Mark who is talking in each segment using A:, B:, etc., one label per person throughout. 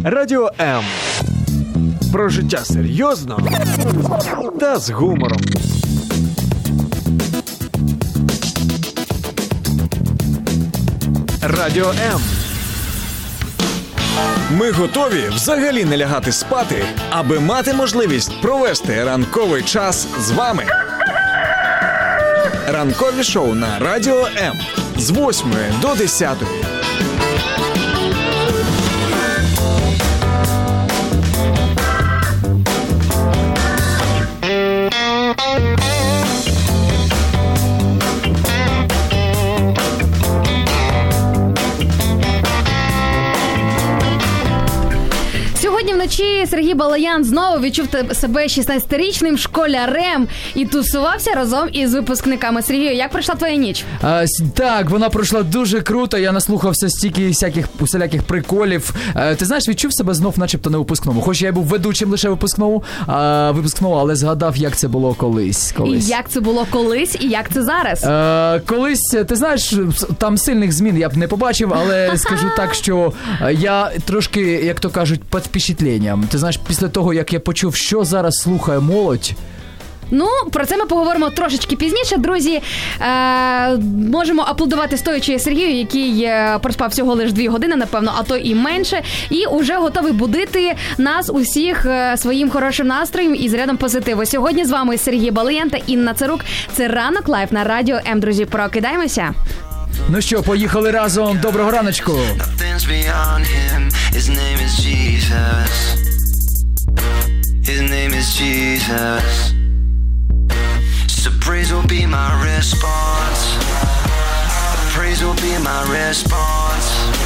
A: Радіо М. Про життя серйозно та з гумором. Радіо М. Ми готові взагалі не лягати спати, аби мати можливість провести ранковий час з вами. Ранкові шоу на Радіо М з 8 до 10.
B: Сьогодні вночі Сергій Балаян знову відчув себе 16-річним школярем і тусувався разом із випускниками. Сергію, як пройшла твоя ніч?
C: Так, вона пройшла дуже круто, я наслухався стільки усіляких приколів. Ти знаєш, відчув себе знов начебто на випускному. Хоч я був ведучим лише випускного, але згадав, як це було колись.
B: І як це було колись, і як це зараз?
C: Колись, ти знаєш, там сильних змін я б не побачив, але скажу так, що я трошки, як то кажуть, під впечатленням. Ти знаєш, після того, як я почув, що зараз слухає молодь.
B: Ну, про це ми поговоримо трошечки пізніше, друзі. Можемо аплодувати стоячи Сергію, який проспав всього лише 2 години, напевно, а то і менше. І уже готовий будити нас усіх своїм хорошим настроєм і зарядом позитиву. Сьогодні з вами Сергій Балаян та Інна Царук. Це Ранок Лайв на Радіо М, друзі. Прокидаємося.
C: Ну що, поїхали разом. Доброго раночку.
D: His name is Jesus. So praise will be my response. Praise will be my response.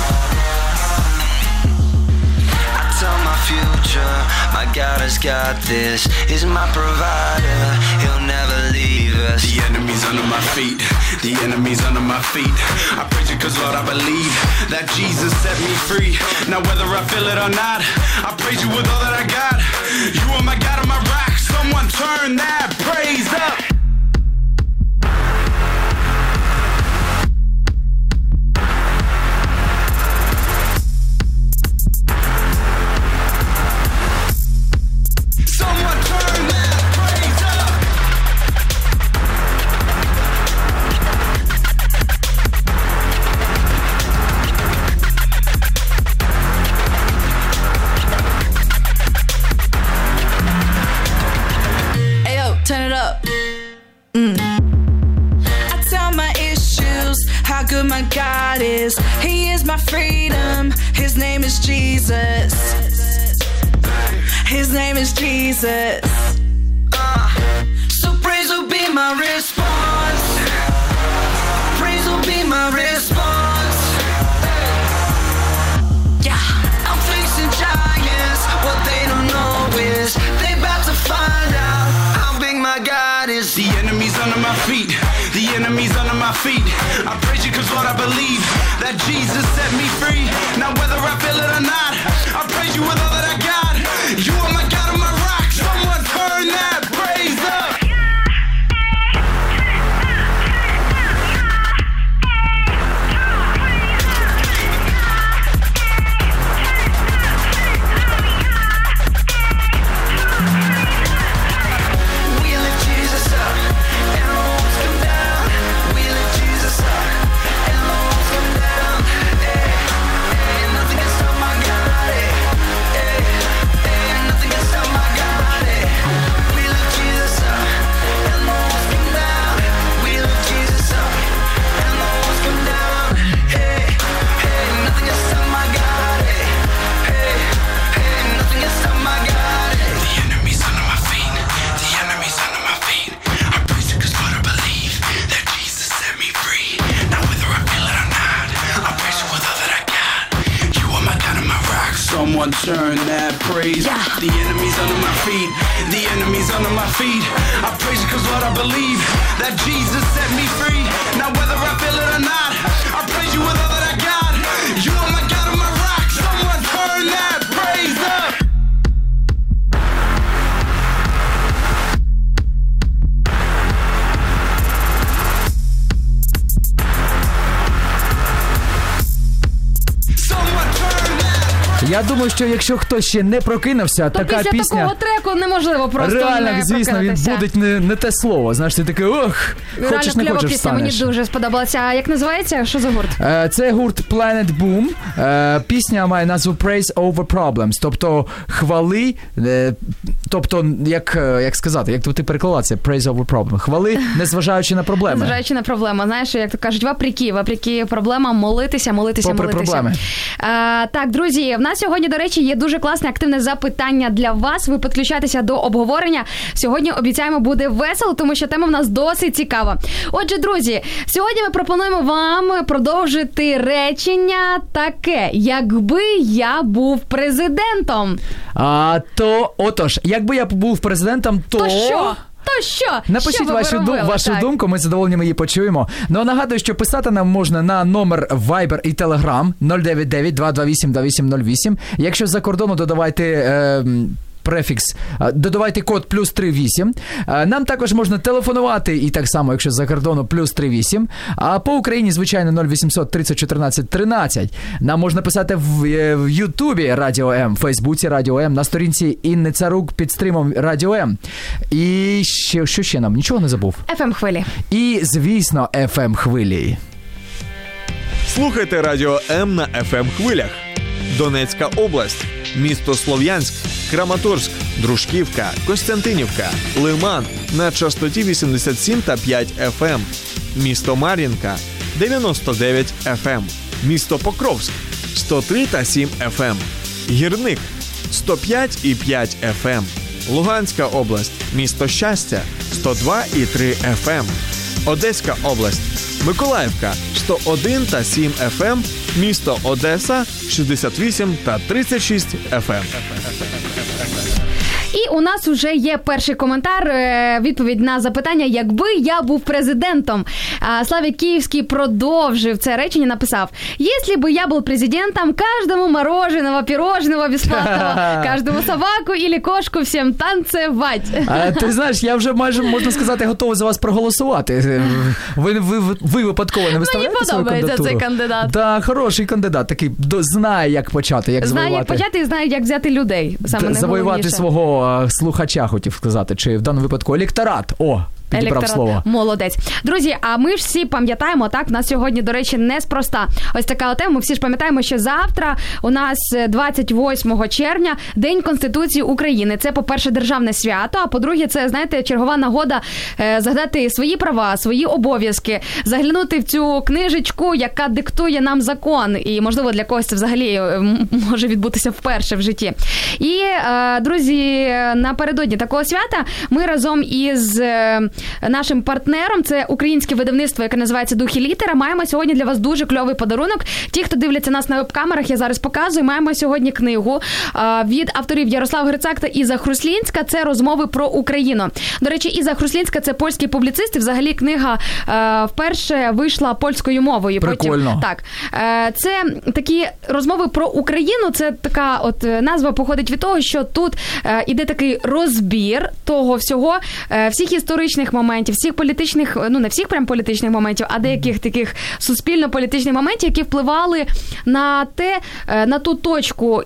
D: I tell my future, my God has got this. He's my provider, he'll never leave us. The enemy's under my feet, the enemy's under my feet. I praise you 'cause Lord I believe that Jesus set me free. Now whether I feel it or not, I praise you with all that I got. You are my God and my rock. Someone turn that praise up.
E: Turn it up. I tell my issues how good my God is. He is my freedom. His name is Jesus. His name is Jesus.
D: So praise will be my response. Praise will be my response. Yeah, I'm facing giants. What they don't know is they about to find out how big my God is. The enemy's under my feet. The enemy's under my feet. I praise you 'cause Lord I believe that Jesus set me free. Now whether I feel it or not, I praise you with all that I got. You are my God and my rock. Someone turn that praise up. Someone turn that praise. Yeah. The enemy's under my feet. The enemy's under my feet. I praise you 'cause Lord I believe that Jesus set me free. Now whether I feel it or not, I praise you with all that I got. You are my God and my rock. Someone turn that praise up. Someone turn that praise up.
C: Я думаю, що якщо хтось ще не прокинувся,
B: То
C: така
B: після
C: пісня...
B: такого треку неможливо просто
C: Реально,
B: не
C: звісно, він
B: прокинутися.
C: буде не те слово. Знаєш, ти такий, ох, хочеш не
B: кльова
C: хочеш
B: пісня, мені
C: встанеш.
B: дуже сподобалася. А як називається? Що за гурт?
C: Це гурт Planet Boom. Пісня має назву Praise Over Problems, тобто хвали, тобто, як сказати, як ти переклала це, Praise Over Problems, хвали, незважаючи на проблеми.
B: Незважаючи на проблеми. Знаєш, як то кажуть, вопреки проблемам, молитися.
C: Попри проблеми.
B: Так, друзі, в нас сьогодні, до речі, є дуже класне активне запитання для вас. Ви підключайтеся до обговорення. Сьогодні, обіцяємо, буде весело, тому що тема в нас досить цікава. Отже, друзі, сьогодні ми пропонуємо вам продовжити речення таке: якби я був президентом.
C: Отож, якби я був президентом, то що? Напишіть
B: що
C: вашу думку, ми з задоволенням її почуємо. Ну, а нагадую, що писати нам можна на номер Viber і Telegram 099-228-2808. Якщо з-за кордону, додавайте... додавайте код +38. Нам також можна телефонувати, і так само, якщо з-за кордону, +38. А по Україні, звичайно, 0800 30 14 13. Нам можна писати в Ютубі Радіо М, в Фейсбуці Радіо М, на сторінці Інни Царук під стримом Радіо М. І що ще нам? Нічого не забув?
B: FM-хвилі.
C: І, звісно, FM-хвилі.
A: Слухайте Радіо М на FM-хвилях. Донецька область, місто Слов'янськ, Краматорськ, Дружківка, Костянтинівка, Лиман на частоті 87,5 FM, місто Мар'їнка 99 FM, місто Покровськ 103,7 FM, Гірник 105,5 FM, Луганська область, місто Щастя 102,3 FM, Одеська область, Миколаївка 101,7 FM, місто Одеса 68,36 FM.
B: І у нас вже є перший коментар, відповідь на запитання, якби я був президентом. Славік Київський продовжив це речення, написав: «Если бы я был президентом, каждому мороженого, пирожного бесплатного, каждому собаку или кошку всем танцевать».
C: Ти знаєш, я вже майже, можна сказати, готовий за вас проголосувати. Ви випадково не виставляєте свою кандидатуру?
B: Мені подобається цей кандидат.
C: Так, хороший кандидат, такий знає, як почати, як завоювати.
B: Знає, як почати і знає, як взяти людей. Саме
C: завоювати свого слухача, хотів сказати, чи в даному випадку електорат. Підібрав слово.
B: Молодець. Друзі, а ми ж всі пам'ятаємо, так, в нас сьогодні, до речі, неспроста ось така тема. Ми всі ж пам'ятаємо, що завтра у нас 28 червня День Конституції України. Це, по-перше, державне свято, а по-друге, це, знаєте, чергова нагода згадати свої права, свої обов'язки, заглянути в цю книжечку, яка диктує нам закон. І, можливо, для когось це взагалі може відбутися вперше в житті. І, друзі, напередодні такого свята ми разом із нашим партнером, це українське видавництво, яке називається «Дух і літера», маємо сьогодні для вас дуже кльовий подарунок. Ті, хто дивляться нас на веб-камерах, я зараз показую, маємо сьогодні книгу від авторів Ярослав Грицак та Іза Хруслінська. Це «Розмови про Україну». До речі, Іза Хруслінська – це польський публіцист, і взагалі книга вперше вийшла польською мовою.
C: Прикольно.
B: Так. Це такі розмови про Україну, це така от назва походить від того, що тут іде такий розбір того всього, всіх історичних моментів, всіх політичних, ну не всіх прям політичних моментів, а деяких таких суспільно-політичних моментів, які впливали на те, на ту точку,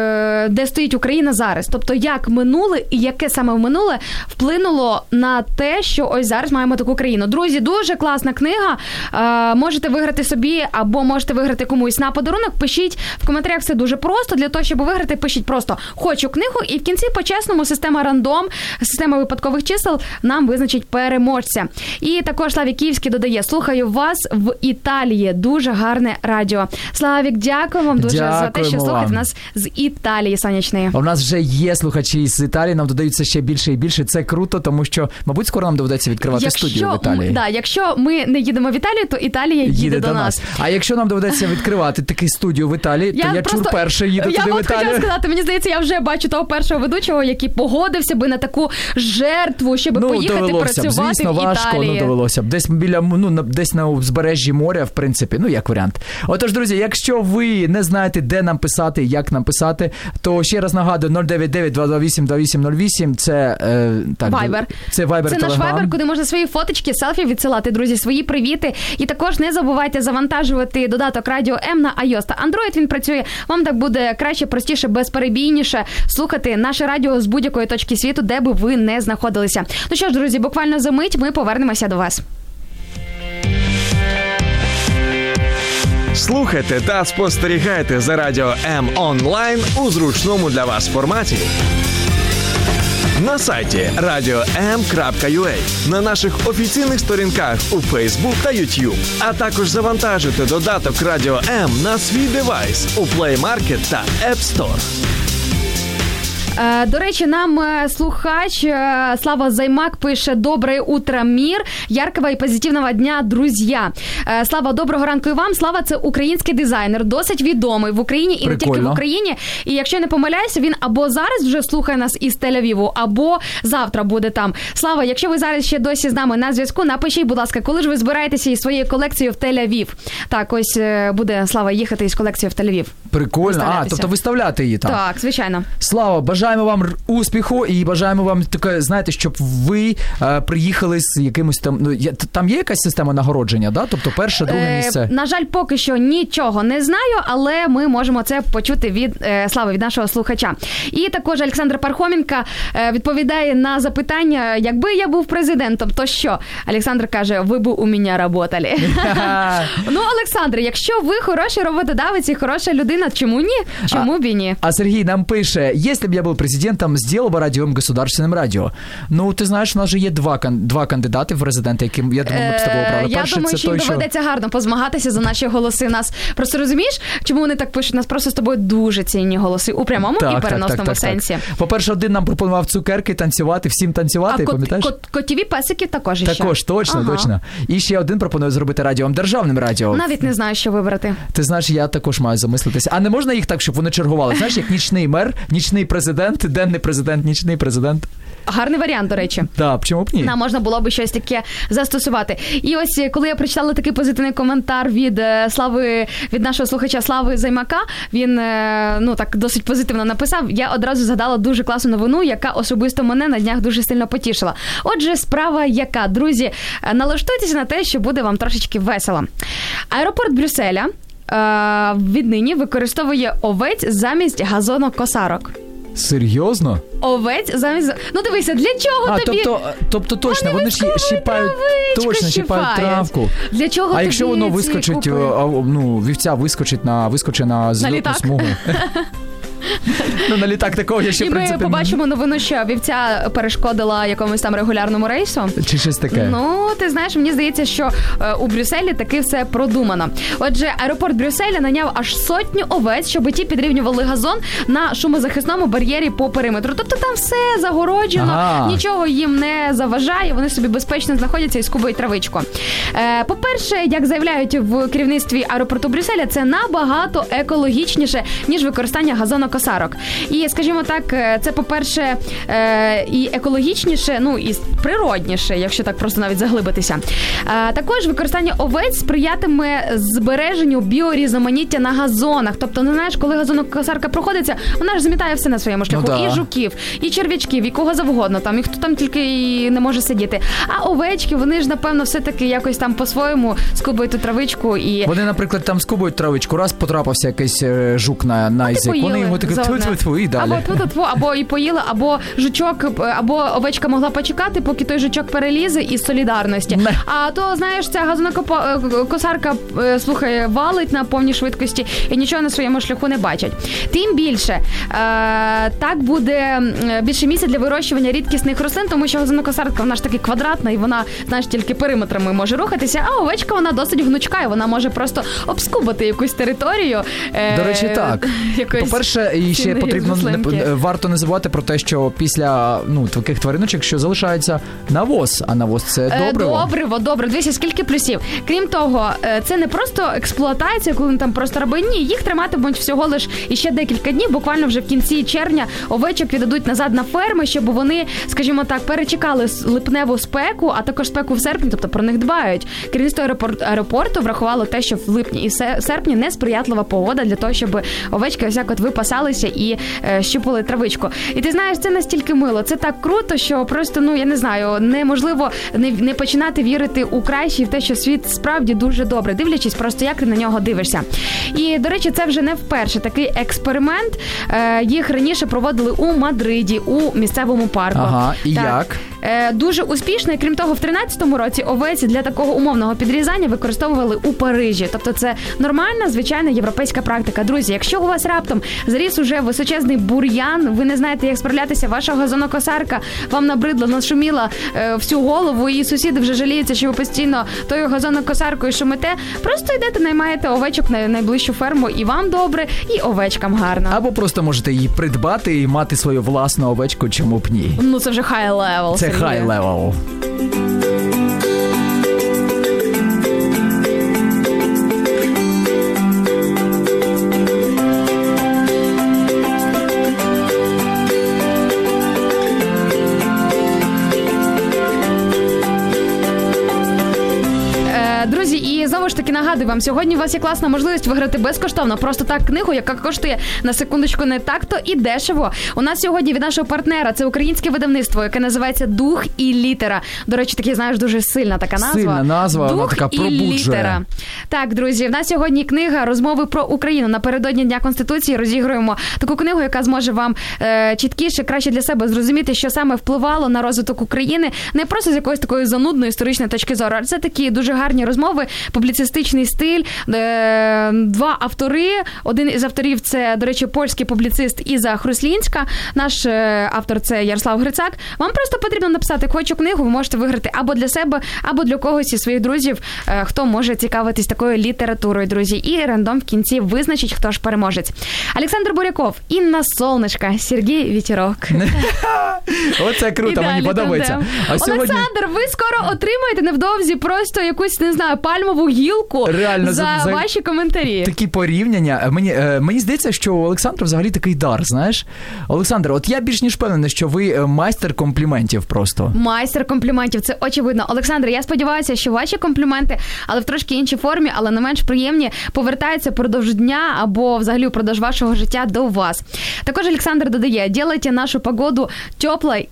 B: де стоїть Україна зараз. Тобто, як минуле і яке саме минуле вплинуло на те, що ось зараз маємо таку країну. Друзі, дуже класна книга. Можете виграти собі або можете виграти комусь на подарунок. Пишіть в коментарях, все дуже просто. Для того, щоб виграти, пишіть просто «хочу книгу», і в кінці по-чесному система рандом, система випадкових чисел нам визначить переможця. І також Славік Київський додає: «Слухаю вас в Італії. Дуже гарне радіо». Славік, дякую вам дуже за те, що слухаєте нас з Італії сонячної.
C: У нас вже є слухачі з Італії, нам додаються ще більше і більше. Це круто, тому що, мабуть, скоро нам доведеться відкривати студію в Італії.
B: Якщо ми не їдемо в Італію, то Італія їде до нас.
C: А якщо нам доведеться відкривати таку студію в Італії, то я чур перший їду туди в Італію.
B: Я хотіла сказати, мені здається, я вже бачу того першого ведучого, який погодився би на таку жертву, щоб поїхати працювати
C: звісно,
B: в Італії.
C: Важко, довелося б. Десь десь на узбережжі моря, в принципі, як варіант. Отож, друзі, якщо ви не знаєте, де нам писати, як нам писати, написати. То ще раз нагадую, 099-228-2808, це
B: Viber.
C: Це Viber,
B: Це наш
C: Telegram.
B: Viber, куди можна свої фоточки, селфі відсилати, друзі, свої привіти. І також не забувайте завантажувати додаток Радіо М на iOS та Android. Він працює. Вам так буде краще, простіше, безперебійніше слухати наше радіо з будь-якої точки світу, де би ви не знаходилися. Ну що ж, друзі, буквально за мить ми повернемося до вас.
A: Слухайте та спостерігайте за Радіо М онлайн у зручному для вас форматі. На сайті radio.m.ua, на наших офіційних сторінках у Facebook та YouTube, а також завантажити додаток Радіо М на свій девайс у Play Market та App Store.
B: До речі, нам слухач Слава Займак пише: «Доброе утро, мир, яркого и позитивного дня, друзья». Слава, доброго ранку і вам. Слава – це український дизайнер, досить відомий в Україні і не тільки в Україні. І якщо я не помиляюся, він або зараз вже слухає нас із Тель-Авіву, або завтра буде там. Слава, якщо ви зараз ще досі з нами на зв'язку, напишіть, будь ласка, коли ж ви збираєтеся із своєю колекцією в Тель-Авів. Так, ось буде Слава їхати із колекцією в Тель-Авів.
C: Прикольно. Тобто виставляти її там.
B: Так, звичайно.
C: Слава, бажаємо вам успіху і бажаємо вам таке, знаєте, щоб ви приїхали з якимось там, там є якась система нагородження, да? Тобто перше, друге місце?
B: На жаль, поки що нічого не знаю, але ми можемо це почути від Слави, від нашого слухача. І також Олександр Пархоменко відповідає на запитання: якби я був президентом, то що? Олександр каже: ви б у мене работали. Ну, Олександр, якщо ви хороший роботодавець і хороша людина, чому ні? Чому б і ні?
C: А Сергій нам пише: якщо б я був президентом, сделал бы Радио М государственным радио. Ну, ти знаєш, у нас же є два кандидати в президенти, які, я думаю, ми б з тобою обрали.
B: Я
C: Перший,
B: думаю,
C: це
B: що їм доведеться гарно позмагатися за наші голоси. Нас просто розумієш, чому вони так пишуть? Нас просто з тобою дуже цінні голоси у прямому і переносному сенсі.
C: По-перше, один нам пропонував цукерки, танцювати, всім танцювати, пам'ятаєш?
B: Котіві песики також ще.
C: Також, точно. І ще один пропонує зробити Радіо М державним радіо.
B: Навіть не знаю, що вибрати.
C: Ти знаєш, я також маю замислитися. А не можна їх так, щоб вони чергували? Знаєш, як нічний мер, нічний президент, денний президент, нічний президент.
B: Гарний варіант, до речі.
C: Так, чому б ні?
B: Нам можна було б щось таке застосувати. І ось, коли я прочитала такий позитивний коментар від Слави, від нашого слухача Слави Займака, він, так досить позитивно написав, я одразу згадала дуже класну новину, яка особисто мене на днях дуже сильно потішила. Отже, справа яка? Друзі, налаштуйтеся на те, що буде вам трошечки весело. Аеропорт Брюсселя віднині використовує овець замість газонокосарок.
C: Серйозно?
B: Овець замість... Ну дивися, для чого тобі?
C: Тобто точно, вони ж щіпають травку.
B: Для чого тобі?
C: А якщо воно вискочить, вівця вискочить на зльотну смугу? На літак такого я ще, в принципі...
B: І ми побачимо новину, що вівця перешкодила якомусь там регулярному рейсу.
C: Чи щось таке?
B: Ну, ти знаєш, мені здається, що у Брюсселі таки все продумано. Отже, аеропорт Брюсселя наняв аж 100 овець, щоб ті підрівнювали газон на шумозахисному бар'єрі по периметру. Тобто там все загороджено, нічого їм не заважає, вони собі безпечно знаходяться і скубають травичку. По-перше, як заявляють в керівництві аеропорту Брюсселя, це набагато екологічніше, ніж використання газонокосарок. І, скажімо так, це, по-перше, і екологічніше, і природніше, якщо так просто навіть заглибитися. Також використання овець сприятиме збереженню біорізноманіття на газонах. Тобто, не знаєш, коли газонокосарка проходиться, вона ж змітає все на своєму шляху. І жуків, і черв'ячків, і кого завгодно, і хто там тільки і не може сидіти. А овечки, вони ж, напевно, все-таки якось там по-своєму скубають ту травичку. І...
C: Вони, наприклад, там скубають травичку, раз потрапився якийсь жук на язик, вони його таке тьфу-тьфу і далі.
B: Або і поїли, або жучок, або овечка могла почекати, поки той жучок перелізе із солідарності. А то, знаєш, ця газонокосарка, валить на повній швидкості і нічого на своєму шляху не бачать. Тим більше, так буде більше місця для вирощування рідкісних рослин, тому що газонокосарка, вона ж таки квадратна, і вона, знаєш, тільки периметрами може рухатися, а овечка, вона досить гнучка, і вона може просто обскубати якусь територію.
C: До речі, так. По-перше, і ще потрібно, варто не забувати про те, що після таких твариночок, що залишається навоз, а навоз – це добриво.
B: Добре. Дивіться, скільки плюсів. Крім того, це не просто експлуатація, коли там просто робить. Ні, їх триматимуть всього лиш іще декілька днів, буквально вже в кінці червня овечок віддадуть назад на ферми, щоб вони, скажімо так, перечекали липневу спеку, а також спеку в серпні, тобто про них дбають. Керівництво аеропорту врахувало те, що в липні і серпні несприятлива погода для того, щоб овечки ось як випасали гралися і щупали травичку. І ти знаєш, це настільки мило, це так круто, що просто, я не знаю, неможливо не починати вірити у краще і в те, що світ справді дуже добре, дивлячись просто, як ти на нього дивишся. І, до речі, це вже не вперше такий експеримент. Їх раніше проводили у Мадриді, у місцевому парку.
C: Ага, і
B: так.
C: як?
B: Дуже успішно, і крім того, в 13-му році овець для такого умовного підрізання використовували у Парижі. Тобто це нормальна, звичайна європейська практика. Друзі, якщо у вас раптом зріс уже височезний бур'ян, ви не знаєте, як справлятися, ваша газонокосарка вам набридла, нашуміла всю голову, і сусіди вже жаліються, що ви постійно тою газонокосаркою шумите, просто йдете, наймаєте овечок на найближчу ферму, і вам добре, і овечкам гарно.
C: Або просто можете її придбати і мати свою власну овечку, чому б ні.
B: Це вже high level.
C: Це high level.
B: Друзі, і знову ж таки нагадую вам, сьогодні у вас є класна можливість виграти безкоштовно просто так книгу, яка коштує, на секундочку, не так-то і дешево. У нас сьогодні від нашого партнера, це українське видавництво, яке називається «Дух і літера». До речі, такі, знаєш, дуже сильна така назва.
C: Сильна назва,
B: «Дух
C: вона така
B: і
C: пробуджує.
B: літера». Так, друзі, в нас сьогодні книга «Розмови про Україну». Напередодні Дня Конституції розігруємо таку книгу, яка зможе вам чіткіше, краще для себе зрозуміти, що саме впливало на розвиток України, не просто з якоїсь такої занудної історичної точки зору, а це такі дуже гарні розмови, публіцистичний стиль, два автори. Один із авторів – це, до речі, польський публіцист Іза Хруслінська. Наш автор – це Ярослав Грицак. Вам просто потрібно написати «Хочу книгу», ви можете виграти або для себе, або для когось із своїх друзів, хто може цікавитись такою літературою, друзі. І рандом в кінці визначить, хто ж переможець. Олександр Буряков, Інна Солнышко, Сергій Вітерок.
C: Оце круто, мені подобається.
B: Олександр, ви скоро отримаєте невдовзі просто якусь, не знаю, пальмову гілку
C: реально,
B: за ваші коментарі.
C: Такі порівняння. Мені здається, що у Олександра взагалі такий дар, знаєш? Олександр, от я більш ніж впевнений, що ви майстер компліментів просто. Майстер компліментів,
B: це очевидно. Олександр, я сподіваюся, що ваші компліменти, але в трошки іншій формі, але не менш приємні, повертаються продовж дня або взагалі впродовж вашого життя до вас. Також Олександр додає, делайте нашу погоду теплой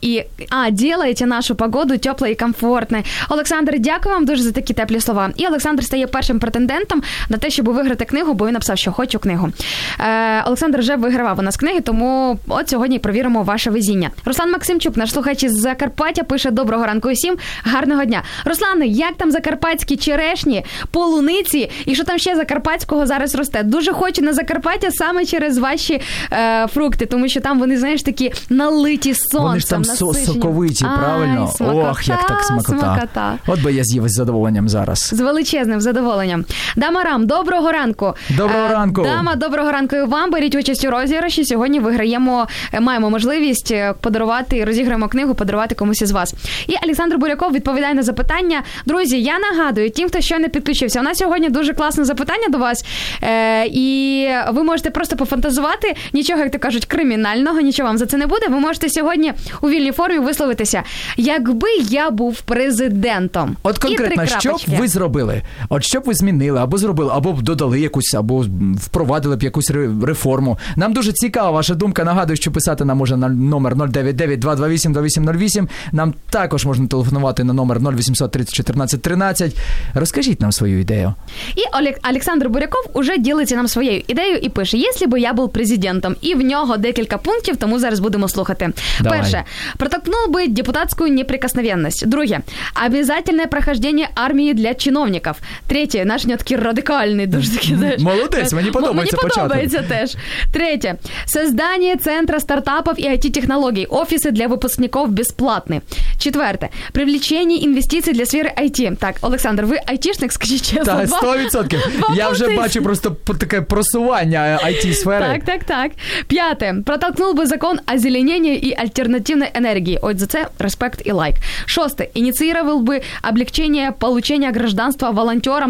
B: і комфортною. Олександр, дякую вам дуже за такі теплі слова. І Олександр стає першим претендентом на те, щоб виграти книгу, бо він написав, що хочу книгу. Олександр вже вигравав у нас книги, тому от сьогодні провіримо ваше везіння. Руслан Максимчук, наш слухач із Закарпаття, пише: доброго ранку усім, гарного дня. Руслане, як там закарпатські черешні, полуниці і що там ще закарпатського зараз росте? Дуже хочу на Закарпаття саме через ваші фрукти, тому що там вони, знаєш, такі налиті сонцем.
C: Вони ж там соковиті, правильно?
B: Смакота,
C: ох, як так смакота. От би я з'їв із задоволенням зараз.
B: З величезним задоволенням. Дама Рам, доброго ранку.
C: Доброго ранку.
B: Дама, доброго ранку і вам. Беріть участь у розіграші. Сьогодні маємо можливість подарувати і розіграємо книгу, подарувати комусь із вас. І Олександр Буряков відповідає на запитання. Друзі, я нагадую, тим, хто щойно підключився, у нас сьогодні дуже класне запитання до вас. І ви можете просто пофантазувати, нічого, як то кажуть, кримінального, нічого вам за це не буде. Ви можете сьогодні у вільній формі висловитися. Якби я був президентом.
C: От конкретно, що б ви зробили? От що б ви змінили, або зробили, або б додали якусь, або впровадили б якусь реформу. Нам дуже цікава ваша думка. Нагадую, що писати нам можна на номер 099-228-2808. Нам також можна телефонувати на номер 0800 30 14 13. Розкажіть нам свою ідею.
B: І Олександр Буряков уже ділиться нам своєю ідеєю і пише: «Якщо б я був президентом». І в нього декілька пунктів, тому зараз будемо слухати.
C: Давай.
B: Перше. Протолкнув би депутатську неприкосновенність. Друге. Обязательное прохождение армії для чиновників. Третє. Наш не такий радикальний, дуже такий, знаєш.
C: Молодець, мені подобається початок.
B: Мені подобається теж. Третє. Создание центра стартапов и IT-технологий. Офисы для выпускников бесплатны. Четверте. Привлечение инвестиций для сфери IT. Так, Олександр, ви айтішник, скажіть чесно?
C: Так, 100%. Я вже бачу просто таке просування IT-сфери.
B: Так. П'яте. Протолкнув би закон о зеленении и альтернативной энергии. Ось за це респект і лайк. Шосте. Инициировал бы облегчение получения гражданства волонтерам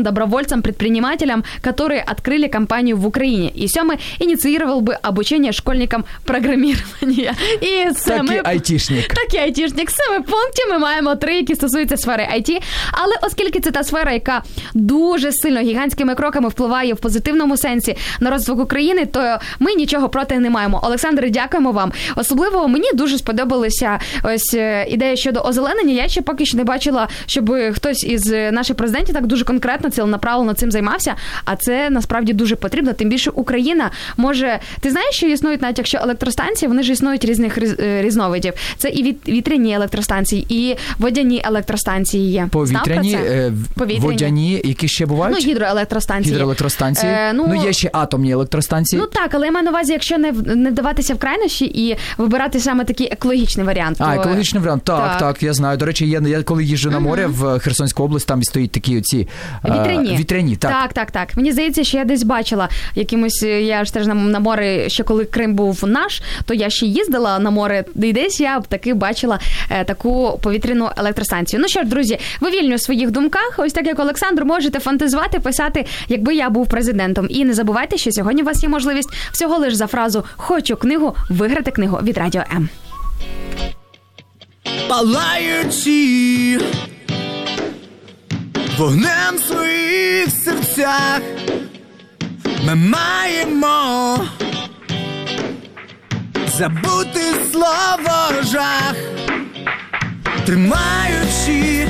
B: добровольцам-предпринимателям, которые открыли компанию в Украине. И 7 инициировал бы обучение школьникам программирования. І
C: такий айтішник.
B: Такий айтішник. 7 пунктів ми маємо 3, які стосуються сфери IT. Але оскільки це та сфера, яка дуже сильно гігантськими кроками впливає в позитивному сенсі на розвиток України, то ми нічого проти не маємо. Олександре, дякуємо вам. Особливо мені дуже сподобалася ось ідея щодо озеленення. Я ще поки що не бачила, щоб хтось із наших президентів так дуже конкретно, ціленаправлено цим займався, а це насправді дуже потрібно. Тим більше Україна може... Ти знаєш, що існують, навіть якщо електростанції, вони ж існують різних різновидів. Це і вітряні електростанції, і водяні електростанції є.
C: Повітряні, водяні, які ще бувають?
B: Ну, гідроелектростанції.
C: Є ще атомні електростанції.
B: Ну так, але я маю на увазі, якщо не вдаватися в крайнощі і вибирати саме такий екологічний варіант.
C: Екологічний варіант, так, я знаю. До речі, я коли їжджу на море в Херсонську область, там стоять такі оці вітряні.
B: Так. Мені здається, що я десь бачила якимось, я ж теж на море, ще коли Крим був наш, то я ще їздила на море, і десь я таки бачила таку повітряну електростанцію. Ну що ж, друзі, ви вільні у своїх думках, ось так як Олександр, можете фантазувати, писати, якби я був президентом. І не забувайте, що сьогодні у вас є можливість всього лиш за фразу «Хочу книгу» виграти книгу від Радіо М.
F: Палаючи вогнем в своїх серцях, ми маємо забути слово жах, тримаючи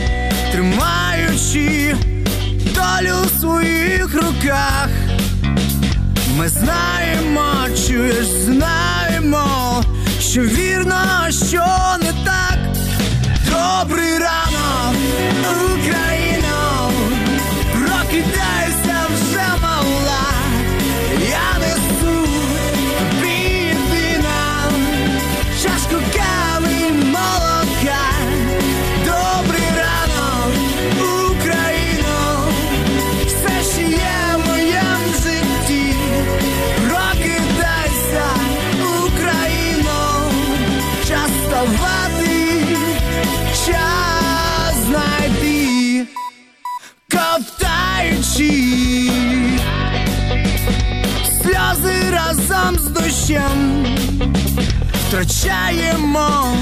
F: долю в своїх руках. Ми знаємо, чуєш, знаємо, що вірно, що не так. Добрий ранок, Україно, прокидайся вже, мала. Я несу тобі єдина чашку кави і молока. Добрий ранок, Україно, все, що є в моєму житті. Прокидайся, Україно, час вставати, час знайти, ковтаючи сльози разом з дощем, втрачаємо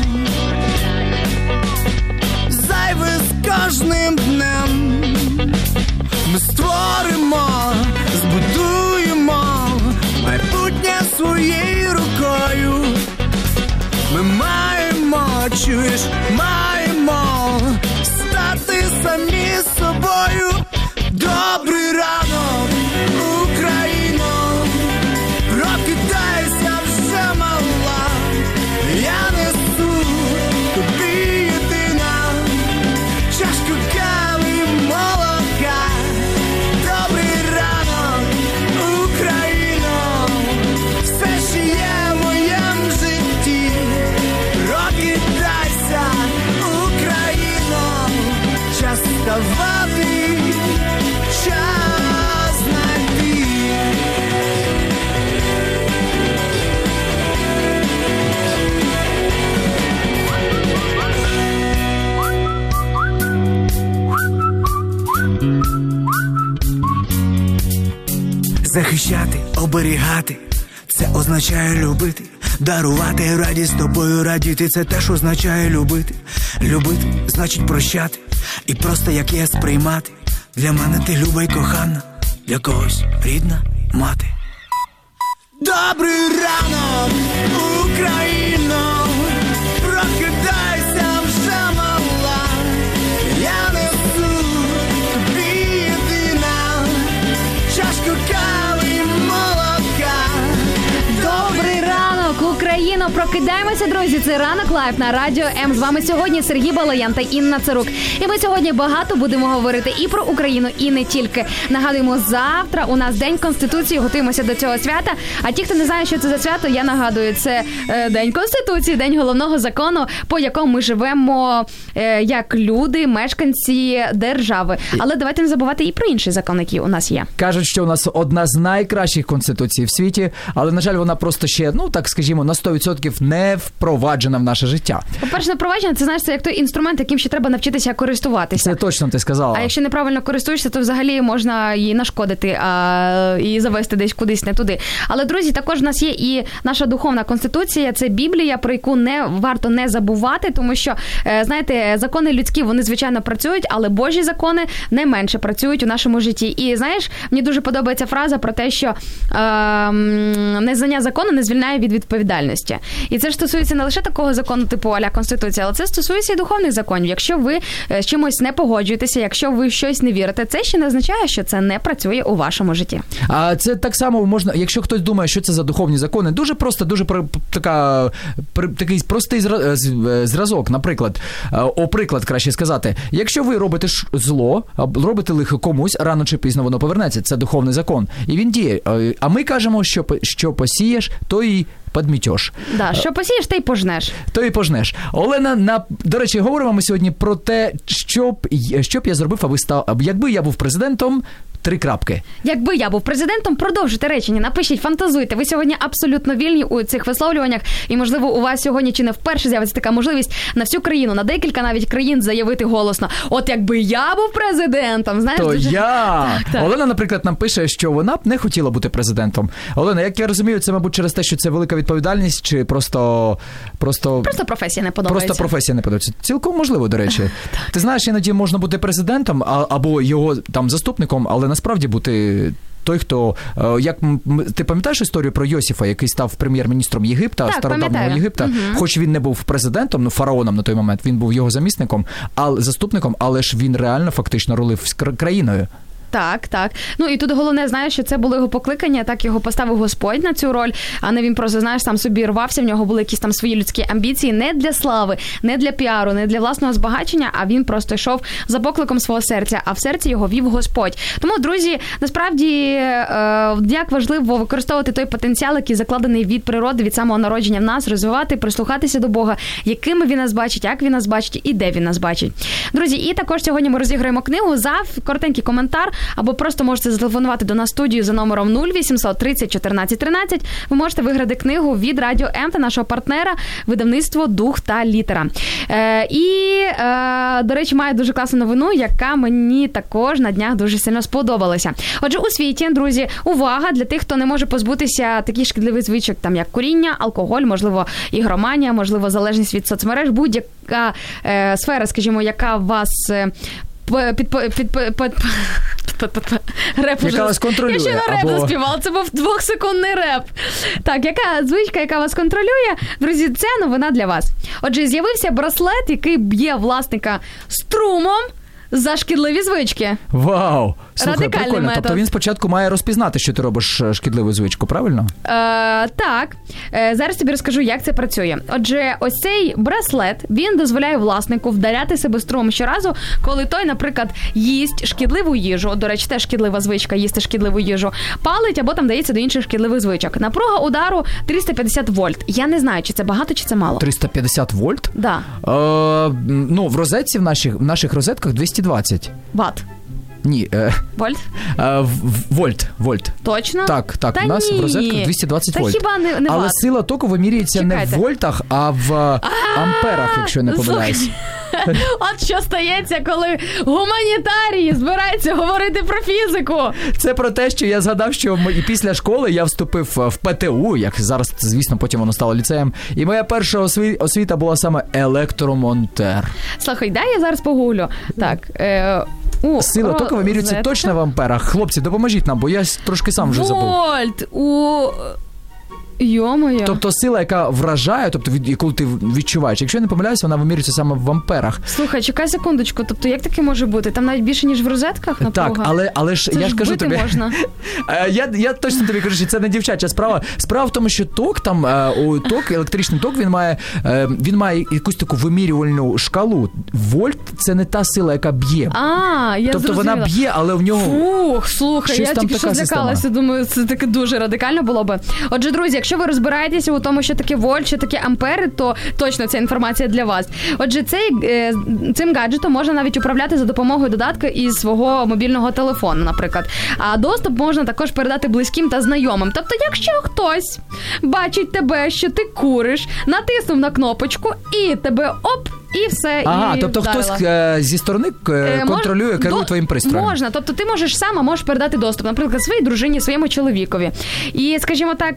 F: зайве з кожним днем. Ми створимо, збудуємо майбутнє своєю рукою. Ми маємо, чуєш, маємо стати самі собою. Добрий ранок, Україно, прокидайся вже, мала. Я несу тобі єдина чашку кави і молока. Добрий ранок, Україно, все, що є в моєму житті. Прокидайся, Україно, час вставати, час знайти. Захищати, оберігати, це означає любити. Дарувати радість тобою, радіти, це теж означає любити. Любити значить прощати і просто як є сприймати. Для мене ти люба й кохана, для когось рідна мати. Добрий ранок, Україно, прокидайся вже, мала. Я несу тобі єдина чашку кави і молока.
B: Добрий ранок, Україно! Прокидаємося, друзі! Це «Ранок Лайв» на Радіо М. З вами сьогодні Сергій Балаян та Інна Цирук. І ми сьогодні багато будемо говорити і про Україну, і не тільки. Нагадуємо, завтра у нас День Конституції, готуємося до цього свята. А ті, хто не знає, що це за свято, я нагадую, це День Конституції, День головного закону, по якому ми живемо як люди, мешканці держави. Але давайте не забувати і про інший закон, який у нас є.
C: Кажуть, що у нас одна з найкращих конституцій в світі, але, на жаль, вона просто ще, так скажімо, на 100% не впроваджена в наше життя.
B: По-перше, впровадження, це, знаєш, це як той інструмент, яким ще треба навчитися користуватися.
C: Це точно ти сказала.
B: А якщо неправильно користуєшся, то взагалі можна їй нашкодити і завести десь кудись не туди. Але, друзі, також в нас є і наша духовна конституція, це Біблія, про яку не варто не забувати, тому що, знаєте, закони людські, вони, звичайно, працюють, але Божі закони не менше працюють у нашому житті. І, знаєш, мені дуже подобається фраза про те, що незнання закону не звільняє від відповідальності. І це ж стосується не лише такого закону, типу а-ля Конституція, але це стосується і духовних законів. Якщо ви з чимось не погоджуєтеся, якщо ви в щось не вірите, це ще не означає, що це не працює у вашому житті. А
C: це так само можна, якщо хтось думає, що це за духовні закони, дуже просто, дуже такий простий зразок, наприклад, приклад краще сказати. Якщо ви робите зло, робите лихо комусь, рано чи пізно воно повернеться. Це духовний закон. І він діє. А ми кажемо, що посієш, то і подмітєш.
B: Да, що посієш, то й пожнеш.
C: То і пожнеш. Олена, до речі, говоримо ми сьогодні про те, що б я зробив, якби я був президентом. 3 крапки.
B: Якби я був президентом, продовжуйте речення, напишіть, фантазуйте. Ви сьогодні абсолютно вільні у цих висловлюваннях. І, можливо, у вас сьогодні чи не вперше з'явиться така можливість на всю країну, на декілька навіть країн заявити голосно. От якби я був президентом, знаєш,
C: то
B: дуже...
C: я.
B: Так.
C: Олена, наприклад, нам пише, що вона б не хотіла бути президентом. Олена, як я розумію, це, мабуть, через те, що це велика відповідальність, чи просто
B: професія не подобається.
C: Просто професія не подобається. Цілком можливо, до речі. Ти знаєш, іноді можна бути президентом або його там заступником, але насправді бути той, хто... Як ти пам'ятаєш історію про Йосифа, який став прем'єр-міністром Єгипта, стародавнього Єгипта? Угу. Хоч він не був президентом, фараоном на той момент, він був його замісником, заступником, але ж він реально фактично рулив країною.
B: Так. Ну і тут головне, знаєш, що це було його покликання, так його поставив Господь на цю роль, а не він просто, знаєш, сам собі рвався, в нього були якісь там свої людські амбіції, не для слави, не для піару, не для власного збагачення, а він просто йшов за покликом свого серця, а в серці його вів Господь. Тому, друзі, насправді, як важливо використовувати той потенціал, який закладений від природи, від самого народження в нас, розвивати, прислухатися до Бога, якими він нас бачить, як він нас бачить і де він нас бачить. Друзі, і також сьогодні ми розіграємо книгу за коротенький коментар, або просто можете зателефонувати до нас в студію за номером 0800 30 14 13. Ви можете виграти книгу від Радіо М та нашого партнера видавництво «Дух та літера». До речі, маю дуже класну новину, яка мені також на днях дуже сильно сподобалася. Отже, у світі, друзі, увага для тих, хто не може позбутися таких шкідливих звичок, там як куріння, алкоголь, можливо, ігроманія, можливо, залежність від соцмереж, будь-яка сфера, скажімо, яка вас реп уже.
C: Яка вас контролює.
B: Я ще на реп заспівала, це був 2-секундний реп. Так, яка звичка, яка вас контролює? Друзі, це новина для вас. Отже, з'явився браслет, який б'є власника струмом за шкідливі звички.
C: Вау! Слухай,
B: радикальний
C: прикольно.
B: метод.
C: Тобто він спочатку має розпізнати, що ти робиш шкідливу звичку, правильно?
B: Так. Зараз тобі розкажу, як це працює. Отже, ось цей браслет, він дозволяє власнику вдаряти себе струмом щоразу, коли той, наприклад, їсть шкідливу їжу. До речі, теж шкідлива звичка їсти шкідливу їжу. Палить або там дається до інших шкідливих звичок. Напруга удару 350 вольт. Я не знаю, чи це багато, чи це мало.
C: 350 вольт?
B: Да.
C: В розетці, в наших розетках 220.
B: Ватт.
C: Ні.
B: Вольт?
C: Вольт.
B: Точно?
C: Так.
B: Та
C: у нас в розетках 220 вольт.
B: Хіба не
C: Але
B: ватт?
C: сила току вимірюється не в вольтах, а в амперах, якщо не помиляюсь.
B: От що стається, коли гуманітарії збираються говорити про фізику.
C: Це про те, що я згадав, що і після школи я вступив в ПТУ, як зараз, звісно, потім воно стало ліцеєм, і моя перша освіта була саме електромонтер.
B: Слухай, дай я зараз погуглю. Так,
C: сила току вимірюється точно в амперах. Хлопці, допоможіть нам, бо я трошки сам вже забув.
B: Вольт Йо-моє.
C: Тобто сила, яка вражає, тобто яку ти відчуваєш. Якщо я не помиляюсь, вона вимірюється саме в амперах.
B: Слухай, чекай секундочку. Тобто як таке може бути? Там навіть більше, ніж в розетках напруга?
C: Так, але ж
B: це
C: я ж кажу тобі.
B: можна.
C: Я точно тобі кажу, що це не дівчача справа. Справа в тому, що ток там, електричний ток, він має якусь таку вимірювальну шкалу. Вольт – це не та сила, яка б'є.
B: Я
C: тобто
B: зрозуміла.
C: вона б'є, але в нього...
B: Слухай, я тільки що злякалася. Думаю, це таке дуже радикально було би. Отже, друзі, якщо якщо ви розбираєтеся у тому, що таке вольт, що таке ампери, то точно ця інформація для вас. Отже, цим гаджетом можна навіть управляти за допомогою додатка із свого мобільного телефону, наприклад. А доступ можна також передати близьким та знайомим. Тобто, якщо хтось бачить тебе, що ти куриш, натиснув на кнопочку і тебе оп, і все,
C: ага,
B: і
C: тобто
B: вдарила.
C: хтось зі сторони контролює, керує твоїм пристроєм.
B: Можна, тобто ти можеш сам, а можеш передати доступ, наприклад, своїй дружині, своєму чоловікові. І, скажімо так,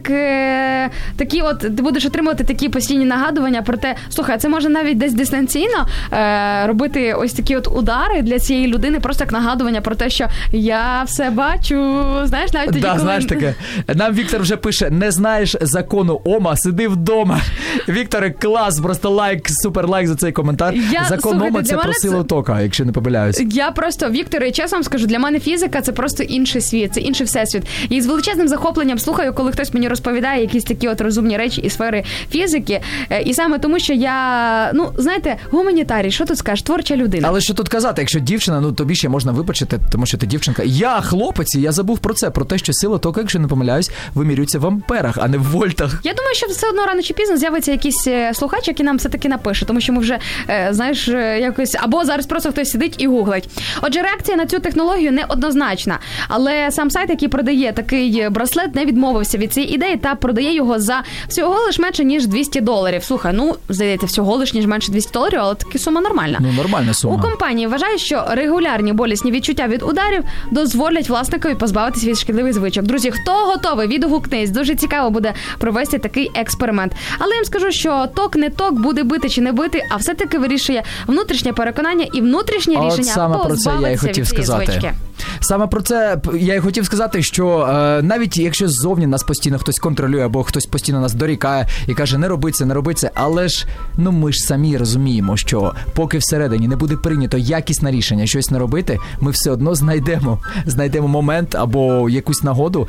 B: такі от, ти будеш отримувати такі постійні нагадування про те, слухай, це може навіть десь дистанційно робити ось такі от удари для цієї людини, просто як нагадування про те, що я все бачу, знаєш, навіть тоді, коли...
C: знаєш таке. Нам Віктор вже пише, не знаєш закону ОМА, сиди вдома. Вікторе, клас, просто лайк, супер лайк за цей коментар. Закон ОМА – це про силу тока, якщо не помиляюсь.
B: Я просто, Вікторе, чесно вам скажу, для мене фізика – це просто інший світ, це інший всесвіт. І з величезним захопленням слухаю, коли хтось мені розповідає якісь такі от розумні речі із сфери фізики. І саме тому, що я, знаєте, гуманітарій, що тут скажеш, творча людина.
C: Але що тут казати, якщо дівчина, тобі ще можна вибачити, тому що ти дівчинка. Я хлопець, і я забув про це, про те, що сила тока, якщо не помиляюсь, вимірюється в амперах, а не в вольтах.
B: Я думаю, що все одно рано чи пізно з'явиться якийсь слухач, який нам все-таки напише, тому що ми вже, знаєш, якось, або зараз просто хтось сидить і гуглить. Отже, реакція на цю технологію неоднозначна, але сам сайт, який продає такий браслет, не відмовився від цієї ідеї та продає його за всього лиш менше, ніж $200. Слухай, здається, всього лиш ніж менше $200, але таки сума нормальна.
C: Нормальна сума.
B: У компанії вважають, що регулярні болісні відчуття від ударів дозволять власникові позбавитися від шкідливих звичок. Друзі, хто готовий, відгукнись. Дуже цікаво буде провести такий експеримент. Але я їм скажу, що ток не ток, буде бити чи не бити, а все-таки вирішує внутрішнє переконання і внутрішнє рішення позбавитися від цієї звички.
C: Саме про це я і хотів сказати, що навіть якщо ззовні нас постійно хтось контролює, або хтось постійно нас дорікає і каже, не роби це, але ж, ми ж самі розуміємо, що поки всередині не буде прийнято якісне рішення щось не робити, ми все одно знайдемо момент або якусь нагоду,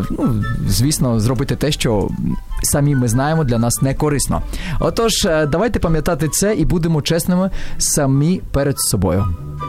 C: звісно, зробити те, що самі ми знаємо, для нас не корисно. Отож, давайте пам'ятати це і будемо чесними самі перед собою.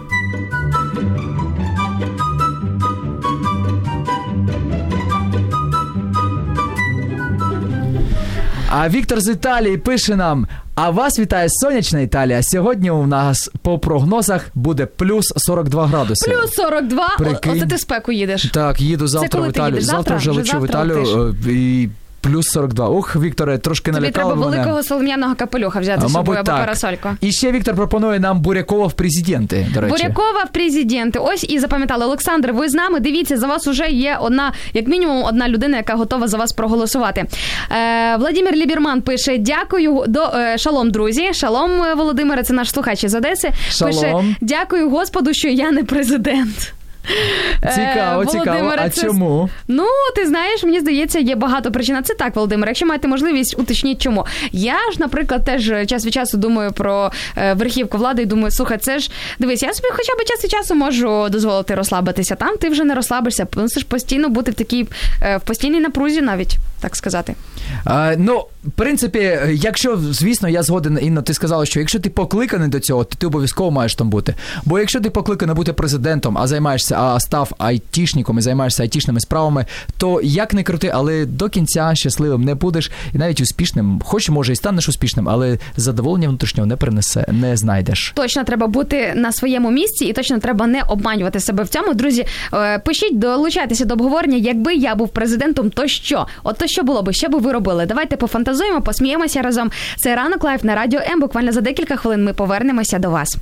C: А Віктор з Італії пише нам: а вас вітає сонячна Італія. Сьогодні у нас по прогнозах буде плюс 42 градуси.
B: Плюс 42?
C: Прикинь.
B: Оце ти в спеку їдеш.
C: Так, їду завтра в Італію. Завтра вже лечу в Італію і... Плюс 42. Вікторе, трошки налякали мене.
B: Тобі треба великого солом'яного капелюха взяти з собою, або парасольку.
C: І ще Віктор пропонує нам Бурякова в президенти, до речі.
B: Бурякова в президенти. Ось і запам'ятали. Олександр, ви з нами. Дивіться, за вас уже є як мінімум одна людина, яка готова за вас проголосувати. Владимир Ліберман пише: дякую, шалом, друзі. Шалом, Володимире, це наш слухач із Одеси.
C: Шалом.
B: Пише: дякую Господу, що я не президент.
C: Цікаво. А чому?
B: Ти знаєш, мені здається, є багато причин. Це так, Володимир. Якщо маєте можливість, уточніть чому. Я ж, наприклад, теж час від часу думаю про верхівку влади і думаю, слухай, це ж, дивись, я собі хоча б час від часу можу дозволити розслабитися. Там ти вже не розслабишся. Мусиш постійно бути в постійній напрузі навіть, так сказати.
C: В принципі, якщо, звісно, я згоден, Інно, ти сказала, що якщо ти покликаний до цього, то ти обов'язково маєш там бути. Бо якщо ти покликаний бути президентом, а став айтішником і займаєшся айтішними справами, то як не крути, але до кінця щасливим не будеш і навіть успішним. Хоч, може, і станеш успішним, але задоволення внутрішнього не знайдеш. Точно треба бути на своєму місці і точно треба не обманювати себе в цьому. Друзі, пишіть, долучайтеся до обговорення. Якби я був президентом, то що? То що було би? Що би ви робили? Давайте пофантазуємо, посміємося разом. Це «Ранок лайв» на Радіо М. Буквально за декілька хвилин ми повернемося до вас.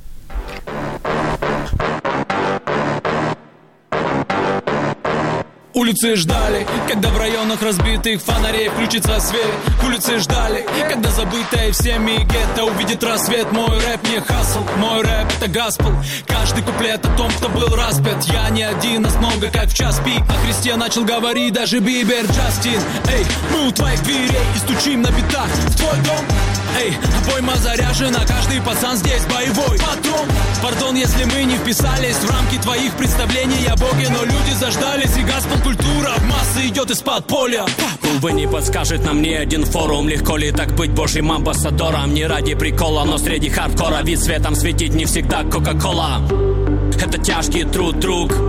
G: Улицы ждали, когда в районах разбитых фонарей включится свет. Улицы ждали, когда забытое всеми гетто увидит рассвет. Мой рэп не хасл, мой рэп это гаспел. Каждый куплет о том, кто был распят. Я не один, нас много, как в час пик. О Христе начал говорить даже Бибер Джастин. Эй, мы у твоих дверей и стучим на битах в твой дом. Эй, обойма заряжена, каждый пацан здесь боевой патрон. Пардон, если мы не вписались в рамки твоих представлений о Боге, но люди заждались, и госпел-культура в массы идет из-под поля.
H: Увы, не подскажет нам ни один форум. Легко ли так быть божьим амбассадором? Не ради прикола, но среди хардкора вид светом светить не всегда Кока-Кола. Это тяжкий труд, друг.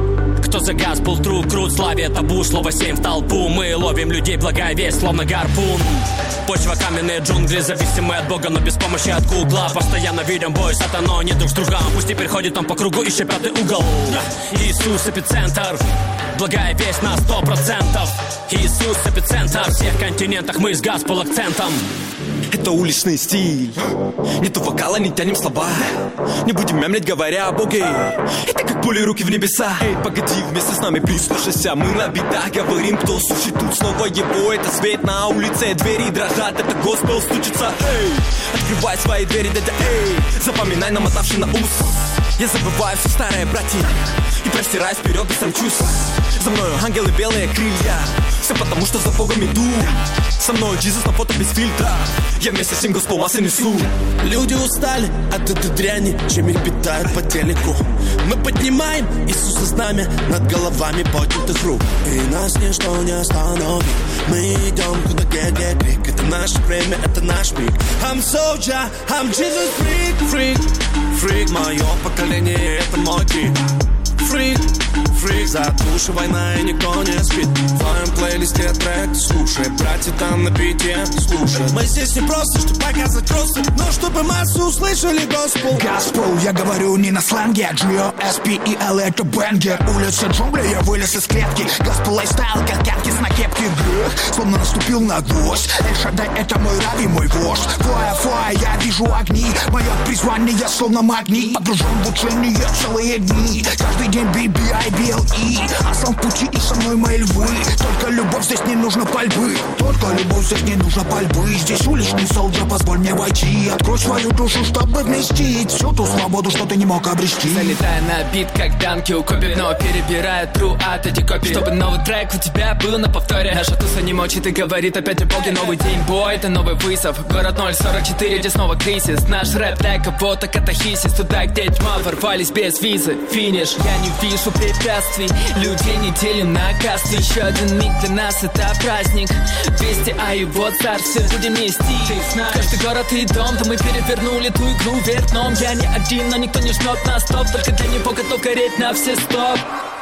H: кто за Gospel True, крут, славе табу, слово 7 в толпу. Мы ловим людей, благая весть, словно гарпун. Почва, каменные джунгли, зависимы от Бога, но без помощи от Гугла. Постоянно видим бой сатаной, не друг с другом. Пусть теперь ходит он по кругу, ищет пятый угол. Иисус эпицентр, благая весть на 100%. Иисус эпицентр, в всех континентах мы с Gospel акцентом.
I: Это уличный стиль, нету вокала, не тянем слова. Не будем мямлить, говоря о Боге. Это как пули руки в небеса. Эй, погоди, вместе с нами прислушайся. Мы на бедах говорим, кто слушает тут снова его. Это свет на улице, двери дрожат, это Госпел стучится. Эй, открывай свои двери, дядя, эй. Запоминай, намотавший на ус. Я забываю все старое, братья, и простираюсь вперед, и срамчусь. За мною ангелы, белые крылья. Все потому, что за Богом иду. Со мной Иисус на фото без фильтра. Я вместе с ним Госпел массы несу.
J: Люди устали от этой дряни, чем их питают по телеку. Мы поднимаем Иисуса знамя над головами поднятых рук. И нас ничто не остановит. Мы идем, куда где крик. Это наше время, это наш миг. I'm soldier, I'm Jesus freak, freak, freak. Мое поколение, это мой крик. Фрик, фрик, за душу война и никто не спит. В твоем плейлисте трек слушай, братья там на бите, слушай. Мы здесь не просто, чтобы показать просто, но чтобы массы услышали Госпел.
F: Госпел, я говорю не на сленге. G-O-S-P-E-L, это бенгер. Улица джунгли, я вылез из клетки. Госпел лайфстайл, как Янкис на кепке. Грех, словно наступил на гвоздь. Эль-Шаддай, это мой раби, мой вождь. Фуа, я вижу огни. Мое призвание, я словно магнит. Погружен в учение целые дни. Каждый день BBIBLE. А сам в пути и со мной мои львы. Только любовь, здесь не нужно пальбы. Только любовь, здесь не нужно пальбы. Здесь уличный солдат, позволь мне войти. Открой свою душу, чтобы вместить всю ту свободу, что ты не мог обрести.
K: Залетая на бит, как данки у Коби, но перебирая тру от эти копии. Чтобы новый трек у тебя был на повторе. Наша туса не мочит и говорит опять о Боге. Новый день, бой, это новый вызов. Город 044, где снова кризис. Наш рэп для кого-то катахисис. Туда, где тьма, ворвались без визы. Финиш, я не вижу препятствий. Людей не делим на касты. Еще один миг для нас это праздник. Вести о его царстве будем нести. Каждый город и дом, то мы перевернули ту игру вверх дном. Я не один, но никто не жмет на стоп. Только для него готов гореть на все стоп.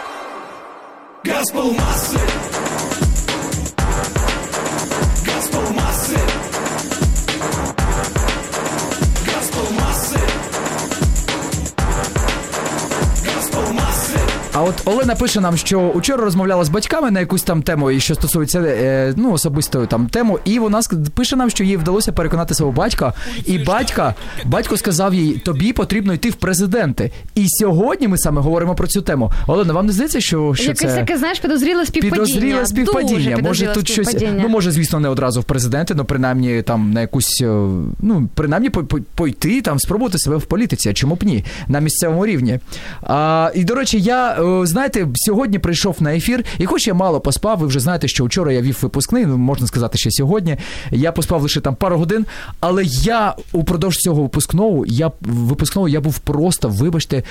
J: Госпел массы. Госпел массы. Госпел массы. Госпел массы.
C: А от Олена пише нам, що учора розмовляла з батьками на якусь там тему, і що стосується особистої там тему, і вона пише нам, що їй вдалося переконати свого батька, і батько сказав їй, тобі потрібно йти в президенти. І сьогодні ми саме говоримо про цю тему. Олена, вам не здається, що це...
B: Якесь таке, знаєш, підозріле співпадіння.
C: Дуже може тут щось, може, звісно, не одразу в президенти, але принаймні там на якусь, принаймні пойти, там, спробувати себе в політиці, а чому б ні, на місцевому рівні. І, до речі, я, знаєте, сьогодні прийшов на ефір, і хоч я мало поспав, ви вже знаєте, що вчора я вів випускний, можна сказати, ще сьогодні, я поспав лише там пару годин, але я упродовж цього випускного я був просто, вибачте,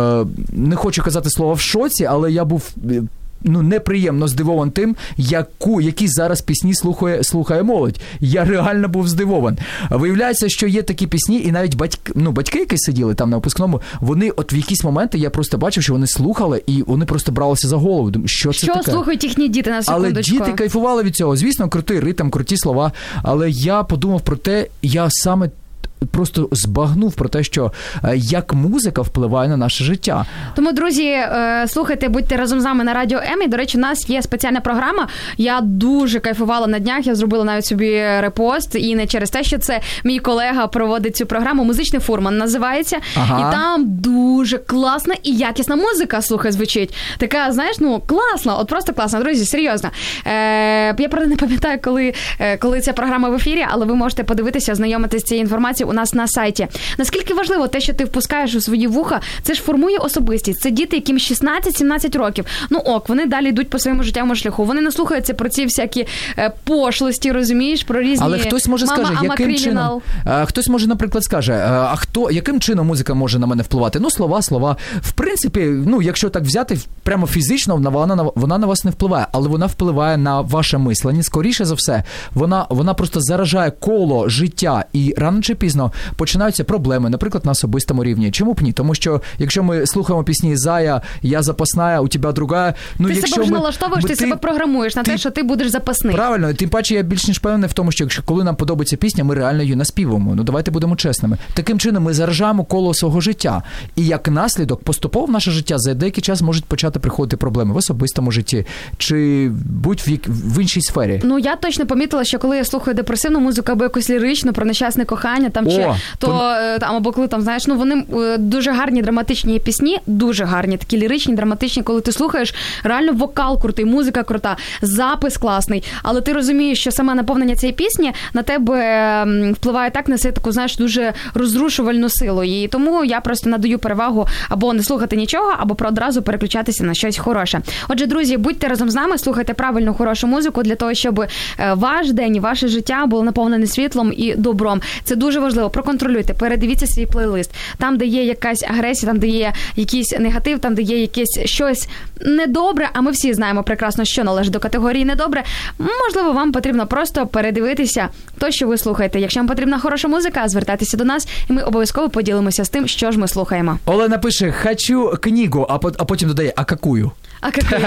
C: не хочу казати слово в шоці, але я був... неприємно здивований тим, які зараз пісні слухає молодь. Я реально був здивований. Виявляється, що є такі пісні, і навіть батьки, які сиділи там на випускному, вони от в якісь моменти, я просто бачив, що вони слухали, і вони просто бралися за голову. Що це таке?
B: Що слухають їхні діти, на секундочку?
C: Але діти кайфували від цього. Звісно, крутий ритм, круті слова, але я подумав про те, я саме просто збагнув про те, що як музика впливає на наше життя.
B: Тому, друзі, слухайте, будьте разом з нами на Радіо М. І, до речі, у нас є спеціальна програма. Я дуже кайфувала на днях, я зробила навіть собі репост. І не через те, що це мій колега проводить цю програму. «Музичний фурман» називається. Ага. І там дуже класна і якісна музика, слухай, звучить. Така, знаєш, класна, от просто класна. Друзі, серйозно. Я, правда, не пам'ятаю, коли ця програма в ефірі, але ви можете подивитися, ознайомитися з цією інформацією у нас на сайті. Наскільки важливо те, що ти впускаєш у свої вуха, це ж формує особистість. Це діти, яким 16-17 років. Вони далі йдуть по своєму життєвому шляху. Вони не слухаються про ці всякі пошлості, розумієш, про різні...
C: Але хтось може скаже, яким чином... Хтось може, наприклад, скаже, яким чином музика може на мене впливати? Слова. В принципі, якщо так взяти, прямо фізично, вона на вас не впливає, але вона впливає на ваше мислення. Скоріше за все, вона просто заражає коло життя, і рано чи пізно пізно починаються проблеми, наприклад, на особистому рівні. Чому б ні? Тому що якщо ми слухаємо пісні «Зая», «Я запасная», «У тебя другая», ну,
B: ти
C: якщо
B: себе вже налаштовуєш, ти себе програмуєш на те, що ти будеш запасний.
C: Правильно, тим паче я більш ніж певний в тому, що якщо коли нам подобається пісня, ми реально її наспівуємо. Ну, давайте будемо чесними. Таким чином ми заражаємо коло свого життя. І як наслідок поступово в наше життя за деякий час можуть почати приходити проблеми в особистому житті чи в іншій сфері.
B: Ну, я точно помітила, що коли я слухаю депресивну музику або якусь ліричну про нещасне кохання, там або коли там, знаєш, ну вони дуже гарні драматичні пісні, дуже гарні, такі ліричні, драматичні, коли ти слухаєш, реально вокал крутий, музика крута, запис класний, але ти розумієш, що саме наповнення цієї пісні на тебе впливає так, несе таку, знаєш, дуже розрушувальну силу. І тому я просто надаю перевагу або не слухати нічого, або одразу переключатися на щось хороше. Отже, друзі, будьте разом з нами, слухайте правильну, хорошу музику для того, щоб ваш день, ваше життя було наповнене світлом і добром. Це дуже важливо. Проконтролюйте, передивіться свій плейлист. Там, де є якась агресія, там, де є якийсь негатив, там, де є якесь щось недобре, а ми всі знаємо прекрасно, що належить до категорії недобре, можливо, вам потрібно просто передивитися то, що ви слухаєте. Якщо вам потрібна хороша музика, звертайтеся до нас, і ми обов'язково поділимося з тим, що ж ми слухаємо.
C: Олена пише: «Хочу книгу», а потім додає: «А какую?»
B: А какую?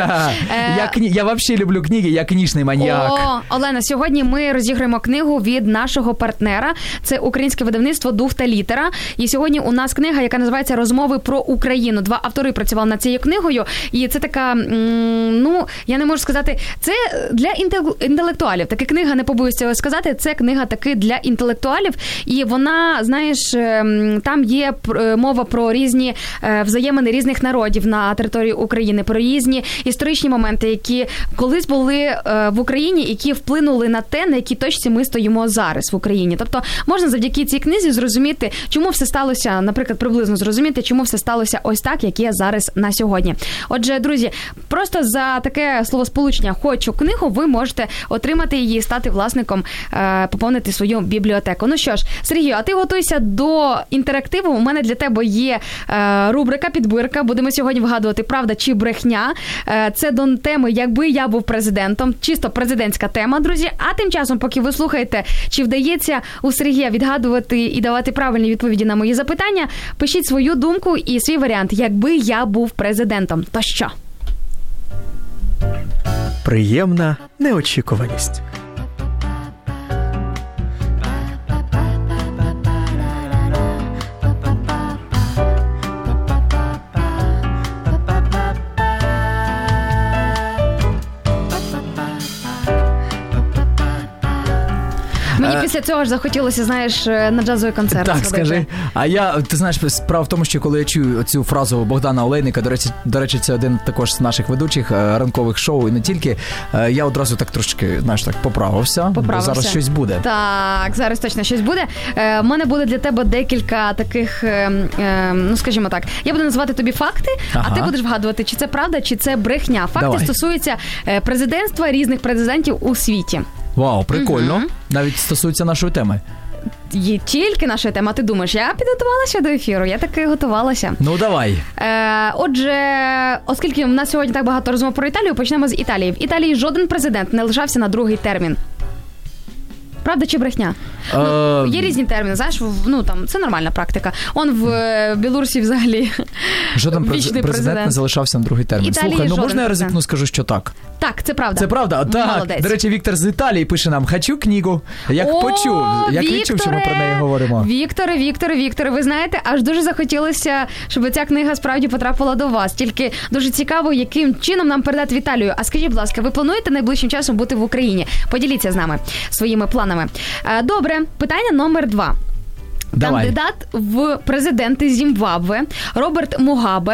C: Я вообще люблю книги, я книжний маньяк.
B: Олена, сьогодні ми розіграємо книгу від нашого партнера. Це українське видавництво «Дух та літера». І сьогодні у нас книга, яка називається «Розмови про Україну». 2 автори працювали над цією книгою. І це така, ну, я не можу сказати, це для інтелектуалів. Така книга, не побоюсь цього сказати, це книга таки для інтелектуалів. І вона, знаєш, там є мова про різні взаємини різних народів на території України, про різні історичні моменти, які колись були в Україні, які вплинули на те, на якій точці ми стоїмо зараз в Україні. Тобто можна завдяки цій книзі зрозуміти, чому все сталося, наприклад, приблизно зрозуміти, чому все сталося ось так, як є зараз на сьогодні. Отже, друзі, просто за таке словосполучення «хочу книгу» ви можете отримати її, стати власником, поповнити свою бібліотеку. Ну що ж, Сергію, а ти готуйся до інтерактиву. У мене для тебе є рубрика «Підбірка». Будемо сьогодні вгадувати, правда чи брехня. Це до теми «Якби я був президентом». Чисто президентська тема, друзі. А тим часом, поки ви слухаєте, чи вдається у Сергія відгадувати і давати правильні відповіді на мої запитання, пишіть свою думку і свій варіант «Якби я був президентом». То що?
L: Приємна неочікуваність.
B: Мені після цього ж захотілося, знаєш, на джазовий концерт.
C: Так,
B: сходити.
C: скажи. А ти знаєш, справа в тому, що коли я чую цю фразу Богдана Олейника, до речі, це один також з наших ведучих ранкових шоу, і не тільки, я одразу так трошки, знаєш, так поправився. Бо зараз щось буде.
B: Так, зараз точно щось буде. У мене буде для тебе декілька таких, ну, скажімо так, я буду називати тобі факти, а ти будеш вгадувати, чи це правда, чи це брехня. Факти стосуються президентства різних президентів у світі.
C: Вау, прикольно. Угу. Навіть стосується нашої теми.
B: Є тільки наша тема. Ти думаєш, я підготувалася до ефіру? Я таки готувалася.
C: Ну, давай.
B: Отже, оскільки в нас сьогодні так багато розмов про Італію, почнемо з Італії. В Італії жоден президент не лишався на другий термін. Правда чи брехня? Ну, є різні терміни, знаєш, ну там це нормальна практика. Он в Білорусі взагалі
C: жоден президент не залишався на другий термін.
B: Італії.
C: Слухай, ну можна я ризикну, скажу, що так?
B: Так, це правда.
C: Це правда? Так.
B: Молодець.
C: До речі, Віктор з Італії пише нам: «Хочу книгу». Як почув, як відчув, що ми про неї говоримо.
B: Вікторе, ви знаєте, аж дуже захотілося, щоб ця книга справді потрапила до вас. Тільки дуже цікаво, яким чином нам передати в Італію. А скажіть, будь ласка, ви плануєте найближчим часом бути в Україні? Поділіться з нами своїми планами. Добре, питання номер 2.
C: Давай.
B: Кандидат в президенти Зімбабве Роберт Мугабе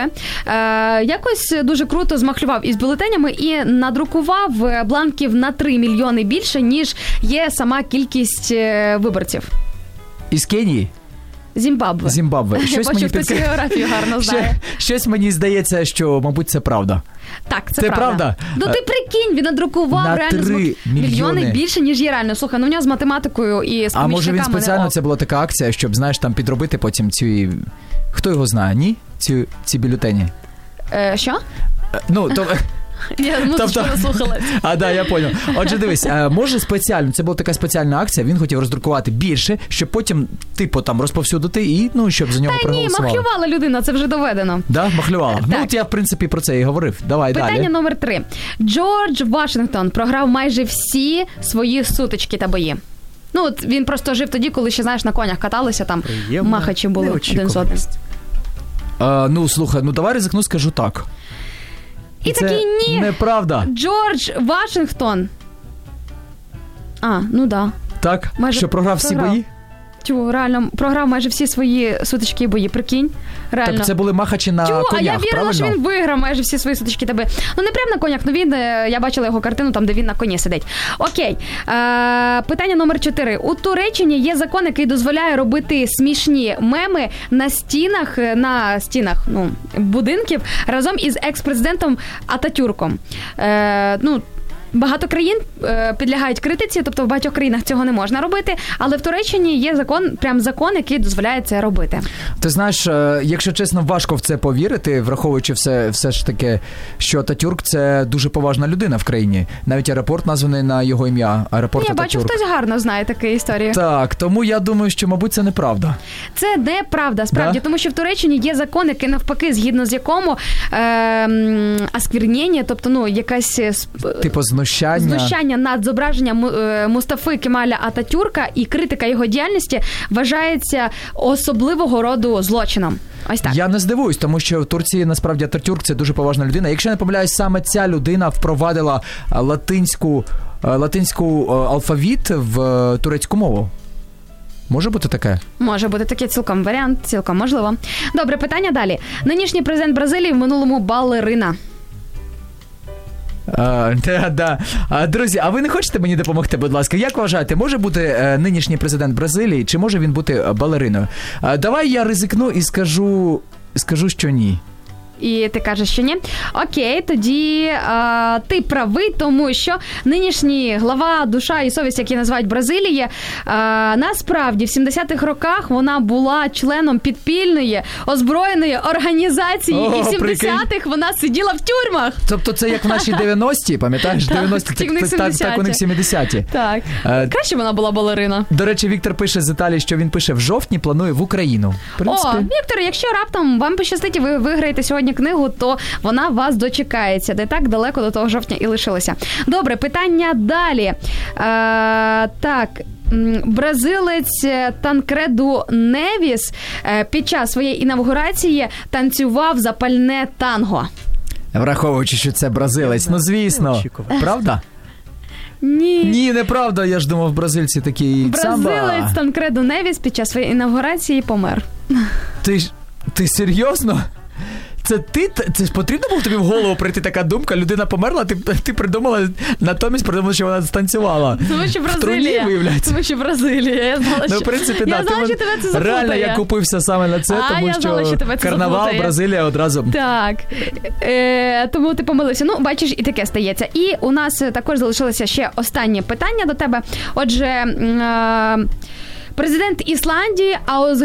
B: якось дуже круто змахлював із бюлетенями і надрукував бланків на 3 мільйони більше, ніж є сама кількість виборців.
C: Із Кенії?
B: Зімбабве.
C: Щось
B: мені хтось географію гарно знає.
C: Щось мені здається, що, мабуть, це правда.
B: Так, це правда. Ну ти прикинь, він надрукував
C: на
B: реально
C: 3
B: мільйони більше, ніж є реально. Слухай, ну в нього з математикою і з помічниками.
C: А може він спеціально, це була така акція, щоб, знаєш, там підробити потім ці... Хто його знає, ні? Ці бюлетені.
B: Що?
C: Ну, то...
B: Я музичку наслухалась.
C: Я поняв. Отже, дивись, може спеціально, це була така спеціальна акція, він хотів роздрукувати більше, щоб потім, там розповсюдити і, щоб за нього проголосували.
B: Ні, махлювала людина, це вже доведено.
C: Да, махлювала.
B: Так.
C: От я, в принципі, про це і говорив. Давай далі.
B: Питання номер 3. Джордж Вашингтон програв майже всі свої сутички та бої. Він просто жив тоді, коли ще, знаєш, на конях каталися, там махачі були один з одним.
C: Слухай, давай ризикну, скажу так.
B: І
C: це
B: такий ні.
C: Неправда.
B: Джордж Вашингтон. Да.
C: Так? Що програв всі бої?
B: Реально, програв майже всі свої сутички і бої, прикинь. Реально.
C: Так це були махачі на конях,
B: а я вірила,
C: правильно?
B: що він виграв майже всі свої сутички та бої. Не прямо на конях, я бачила його картину, там, де він на коні сидить. Окей. Питання номер 4. У Туреччині є закон, який дозволяє робити смішні меми на стінах будинків разом із екс-президентом Ататюрком. Багато країн підлягають критиці, тобто в багатьох країнах цього не можна робити, але в Туреччині є закон, який дозволяє це робити.
C: Ти знаєш, якщо чесно, важко в це повірити, враховуючи все ж таки, що Ататюрк – це дуже поважна людина в країні. Навіть аеропорт названий на його ім'я, аеропорт Ататюрк.
B: Я бачу, хтось гарно знає таку історію.
C: Так, тому я думаю, що, мабуть, це неправда.
B: Це неправда, справді, тому що в Туреччині є закон, який навпаки, згідно з якому осквернення, тобто, якась...
C: Типу
B: знущання над зображенням Мустафи Кемаля Ататюрка і критика його діяльності вважається особливого роду злочином. Ось так.
C: Я не здивуюсь, тому що в Турції насправді Ататюрк – це дуже поважна людина. Якщо не помиляюсь, саме ця людина впровадила латинську алфавіт в турецьку мову. Може бути таке?
B: Може бути таке, цілком варіант, цілком можливо. Добре, питання далі. Нинішній президент Бразилії в минулому балерина.
C: Друзі, а ви не хочете мені допомогти, будь ласка? Як вважаєте, може бути нинішній президент Бразилії, чи може він бути балериною? Давай я ризикну і скажу, що ні.
B: І ти кажеш, що ні? Окей, тоді ти правий, тому що нинішній глава, душа і совість, які називають Бразилії, насправді в 70-х роках вона була членом підпільної озброєної організації, і в 70-х вона сиділа в тюрмах.
C: Тобто це як в наші 90-ті, пам'ятаєш? 90-ті, так у них 70-ті.
B: Так. Краще вона була балерина.
C: До речі, Віктор пише з Італії, що він пише в жовтні, планує в Україну.
B: Віктор, якщо раптом вам пощастить і ви виграєте сьогодні книгу, то вона вас дочекається. Де так далеко до того жовтня і лишилося. Добре, питання далі. Бразилець Танкреду Невіс під час своєї інавгурації танцював запальне танго.
C: Враховуючи, що це бразилець. Звісно. Правда? Ні, неправда. Я ж думав, бразильці такі самба.
B: Бразилець Танкреду Невіс під час своєї інавгурації помер.
C: Ти серйозно? Це ж потрібно було тобі в голову прийти така думка, людина померла, ти придумала, натомість придумала, що вона станцювала.
B: Тому що Бразилія.
C: В труні, виявляється.
B: Тому що Бразилія. Я знала,
C: в принципі,
B: я знала, що тебе це заплутає.
C: Реально, я купився саме на це, тому що карнавал, Бразилія одразу.
B: Так. Тому ти помилився. Бачиш, і таке стається. І у нас також залишилося ще останнє питання до тебе. Отже, президент Ісландії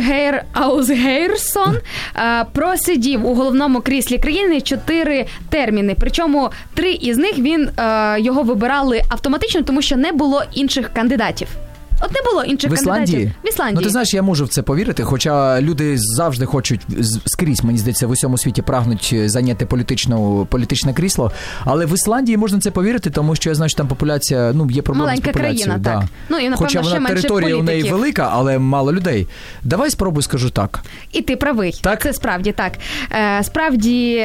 B: Аусгейрсон просидів у головному кріслі країни 4 терміни. Причому 3 із них його вибирали автоматично, тому що не було інших кандидатів. От не було інших кандидатів. В Ісландії.
C: Ти знаєш, я можу в це повірити, хоча люди завжди хочуть скрізь, мені здається, в усьому світі прагнуть зайняти політичне крісло, але в Ісландії можна це повірити, тому що я знаю, що там популяція, є проблеми з популяцією.
B: Маленька країна, так. І, напевно,
C: хоча вона територія у неї велика, але мало людей. Давай спробуй скажу так.
B: І ти правий.
C: Так?
B: Це справді так. Справді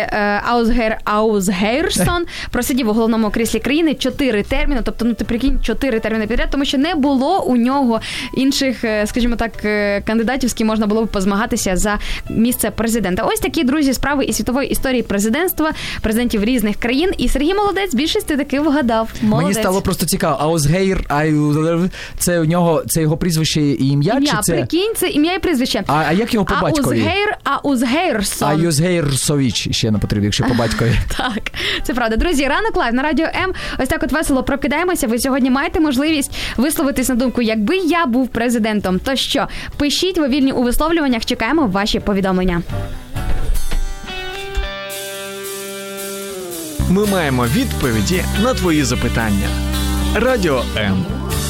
B: Аусгейрсон просидів у головному кріслі країни 4 терміни, тобто, ти прикинь, 4 терміни підряд, тому що не було у нього інших, скажімо так, кандидатів, з ким можна було б позмагатися за місце президента. Ось такі, друзі, справи із світової історії президентства, президентів різних країн. І Сергій молодець, більшість таки вгадав. Молодець.
C: Мені стало просто цікаво. Аусгейр, це його прізвище і ім'я? Чи це?
B: Прикинь, це ім'я і прізвище.
C: А як його по батькові?
B: Аусгейрсон.
C: Аусгейрсович ще не потрібно, якщо по батькові.
B: Так, це правда. Друзі, ранок лайв на Радіо М. Ось так от весело прокидаємося. Ви сьогодні маєте можливість висловитись на думку, якби я був президентом. То що, пишіть, ви вільні у висловлюваннях, чекаємо ваші повідомлення.
A: Ми маємо відповіді на твої запитання. Радіо М.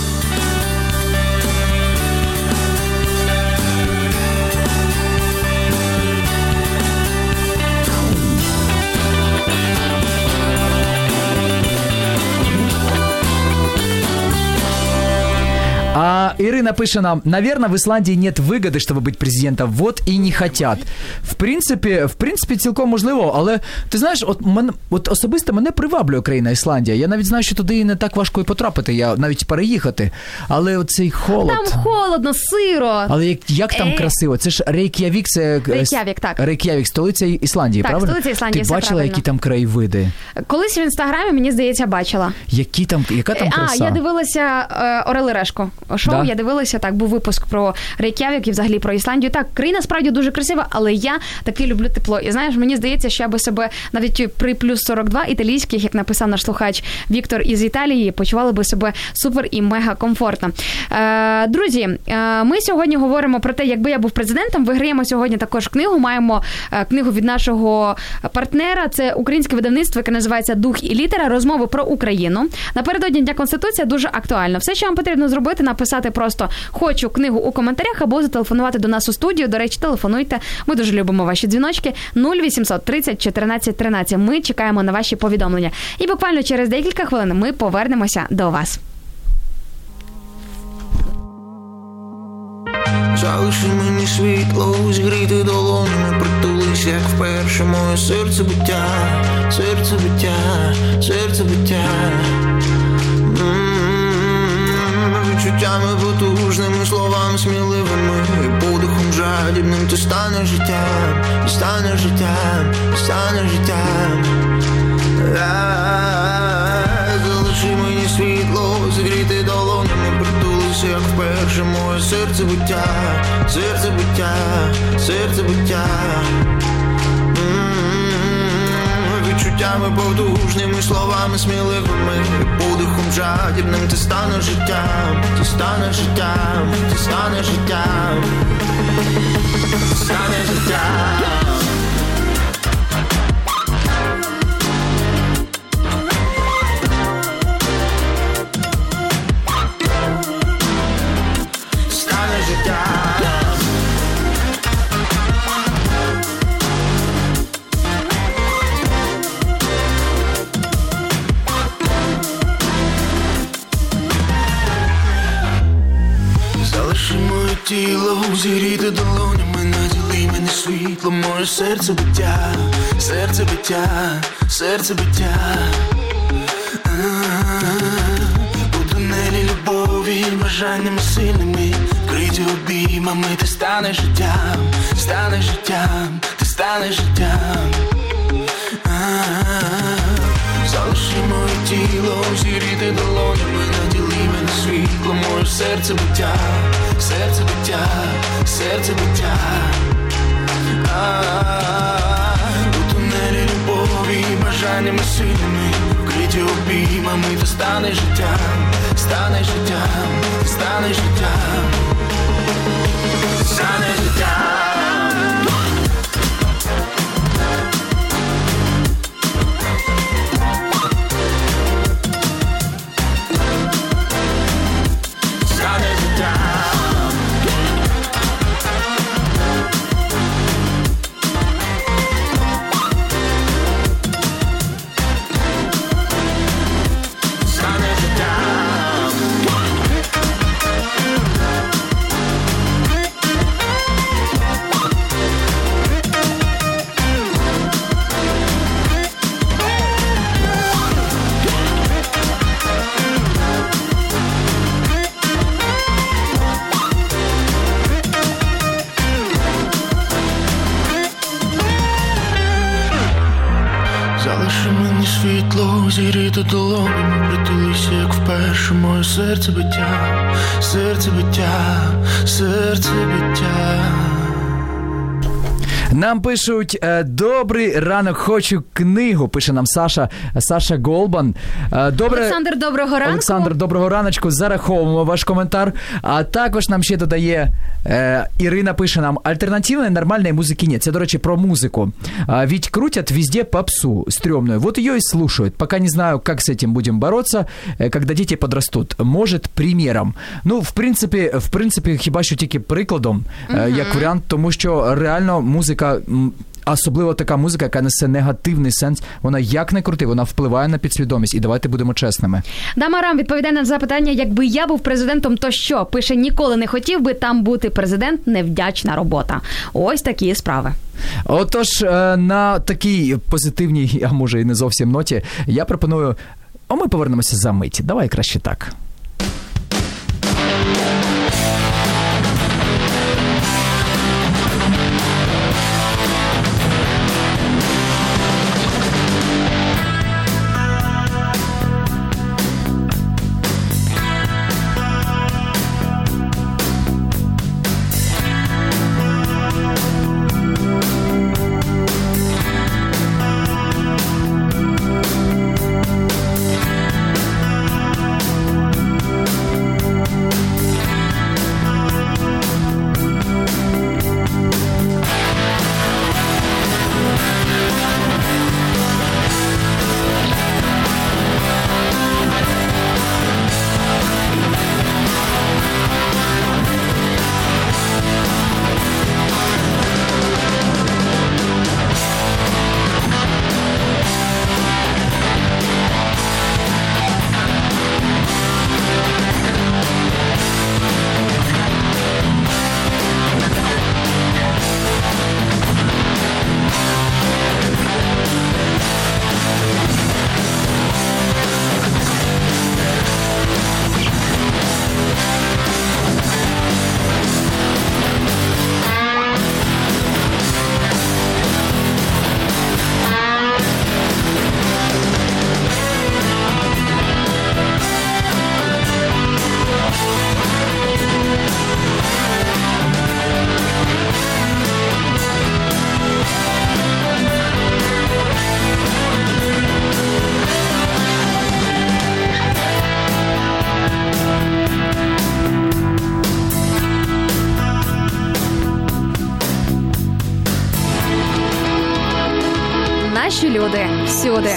C: А Ирина пише нам: наверное, в Исландии нет выгоды, чтобы быть президентом, вот и не хотят. В принципі, цілком можливо, але ти знаєш, от особисто мене приваблює країна Ісландія. Я навіть знаю, що туди не так важко і потрапити, навіть переїхати. Але оцей холод.
B: Там холодно, сиро.
C: Але як там красиво? Це ж Рейк'явік,
B: так.
C: Рейк'явік, столиця Ісландії,
B: так,
C: правильно?
B: Столиця Ісландії,
C: ти бачила, які там краєвиди?
B: Колись в Інстаграмі, мені здається, бачила.
C: Яка там краса?
B: Я дивилася Орел і Решку шоу, да? Я дивилася, так, був випуск про Рейк'явік і взагалі про Ісландію. Так, країна справді дуже красива, але я таки люблю тепло. І знаєш, мені здається, що я би себе навіть при плюс 42 італійських, як написав наш слухач Віктор із Італії, почувала би себе супер і мега комфортно. Друзі, ми сьогодні говоримо про те, якби я був президентом. Виграємо сьогодні також книгу. Маємо книгу від нашого партнера. Це українське видавництво, яке називається «Дух і літера. Розмови про Україну». Напередодні Дня Конституції дуже актуально. Все, що вам потрібно зробити, написати просто «Хочу книгу» у коментарях або зателефонувати до нас у студію. До речі, телефонуйте. Ми дуже любимо ваші дзвіночки. 0800 30 14 13. Ми чекаємо на ваші повідомлення. І буквально через декілька хвилин ми повернемося до вас.
M: Залиши мені світло, зігріти долонями, притулись, як вперше моє серце биття, серце биття, серце биття. Відчуттями потужними, словами сміливими, і подихом жадібним ти станеш життям, ти станеш життям, ти станеш життям. Залиши мені світло, зігріти долонями, притулися, як вперше моє серце биття, серце биття, серце биття. Відчуттями потужними, словами сміливими, подихом жадібним ти станеш життям, ти станеш життям, ти станеш життям, ти станеш життям. Тіло зігріти долонями, наділи мене світлом, моє серце биття, серце биття, серце биття. У тунелі любові, бажаннями сильними, вкриті обіймами, ти станеш життям, станеш життям, ти станеш життям. Залиши моє тіло, зігріти долонями, наділи мене світлом, моє серце биття, серце биття, серце биття. У тунелі любові, бажаннями сильними, вкриті обіймами, ти станеш життям, станеш життям, станеш життям, станеш життям. Зігріти долонями, притулися, як вперше моє серце биття, серце биття, серце биття.
C: Нам пишуть, добрий ранок, хочу книгу, пише нам Саша Голбан.
B: Олександр, доброго ранку.
C: Олександр, доброго раночку, зараховуємо ваш коментар. А також нам ще додає Ірина, пише нам, альтернативної нормальної музики нет. Це, до речі, про музику. Ведь крутят везде попсу стрёмную. Вот ее и слушают. Пока не знаю, как с этим будем бороться, когда дети подрастут. Может, примером. Ну, в принципі, хіба що тільки прикладом, як варіант, тому що реально музика, особливо така музика, яка несе негативний сенс, вона як не крути, вона впливає на підсвідомість. І давайте будемо чесними.
B: Дамарам відповідає на запитання, якби я був президентом, то що? Пише, ніколи не хотів би там бути президент, невдячна робота. Ось такі справи.
C: Отож, на такій позитивній, а може і не зовсім ноті, я пропоную, ми повернемося за мить. Давай краще так.
B: Наші люди всюди.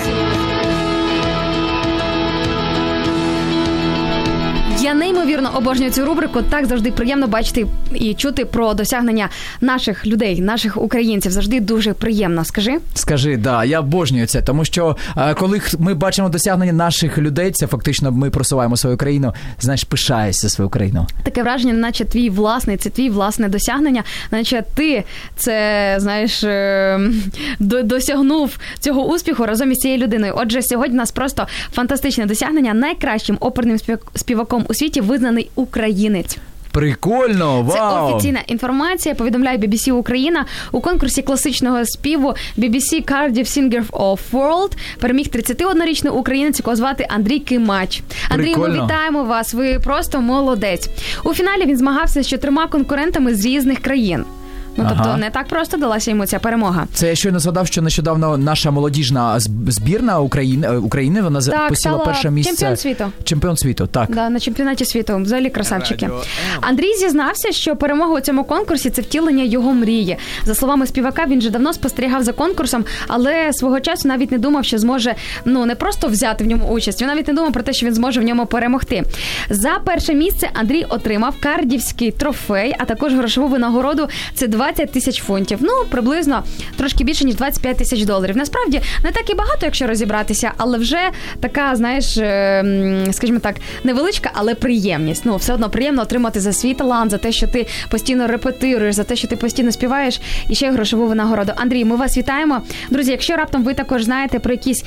B: Я неймовірно обожнюю цю рубрику. Так завжди приємно бачити і чути про досягнення наших людей, наших українців. Завжди дуже приємно. Скажи,
C: да, я обожнюю це, тому що коли ми бачимо досягнення наших людей, це фактично ми просуваємо свою країну, знаєш, пишаєшся свою країну.
B: Таке враження, наче це твій власне досягнення, наче ти це, знаєш, досягнув цього успіху разом із цією людиною. Отже, сьогодні у нас просто фантастичне досягнення. Найкращим оперним співаком у світі визнаний українець.
C: Прикольно, вау!
B: Це офіційна інформація, повідомляє BBC Україна. У конкурсі класичного співу BBC Cardiff Singer of World переміг 31-річний українець, якого звати Андрій Кимач. Андрій, ми вітаємо вас, ви просто молодець. У фіналі він змагався з 4 конкурентами з різних країн. Тобто не так просто далася йому ця перемога.
C: Це я щойно згадав, що нещодавно наша молодіжна збірна України вона посіла перше місце. Чемпіон світу, так.
B: Да, на чемпіонаті світу. Взагалі красавчики. Андрій зізнався, що перемога у цьому конкурсі – це втілення його мрії. За словами співака, він вже давно спостерігав за конкурсом, але свого часу навіть не думав, що зможе не просто взяти в ньому участь, він навіть не думав про те, що він зможе в ньому перемогти. За перше місце Андрій отримав кардівський трофей, а також грошову винагороду – це 20 тисяч фунтів. Приблизно трошки більше, ніж $25 тисяч. Насправді, не так і багато, якщо розібратися, але вже така, знаєш, скажімо так, невеличка, але приємність. Все одно приємно отримати за свій талант, за те, що ти постійно репетируєш, за те, що ти постійно співаєш, і ще грошову винагороду. Андрій, ми вас вітаємо. Друзі, якщо раптом ви також знаєте про якісь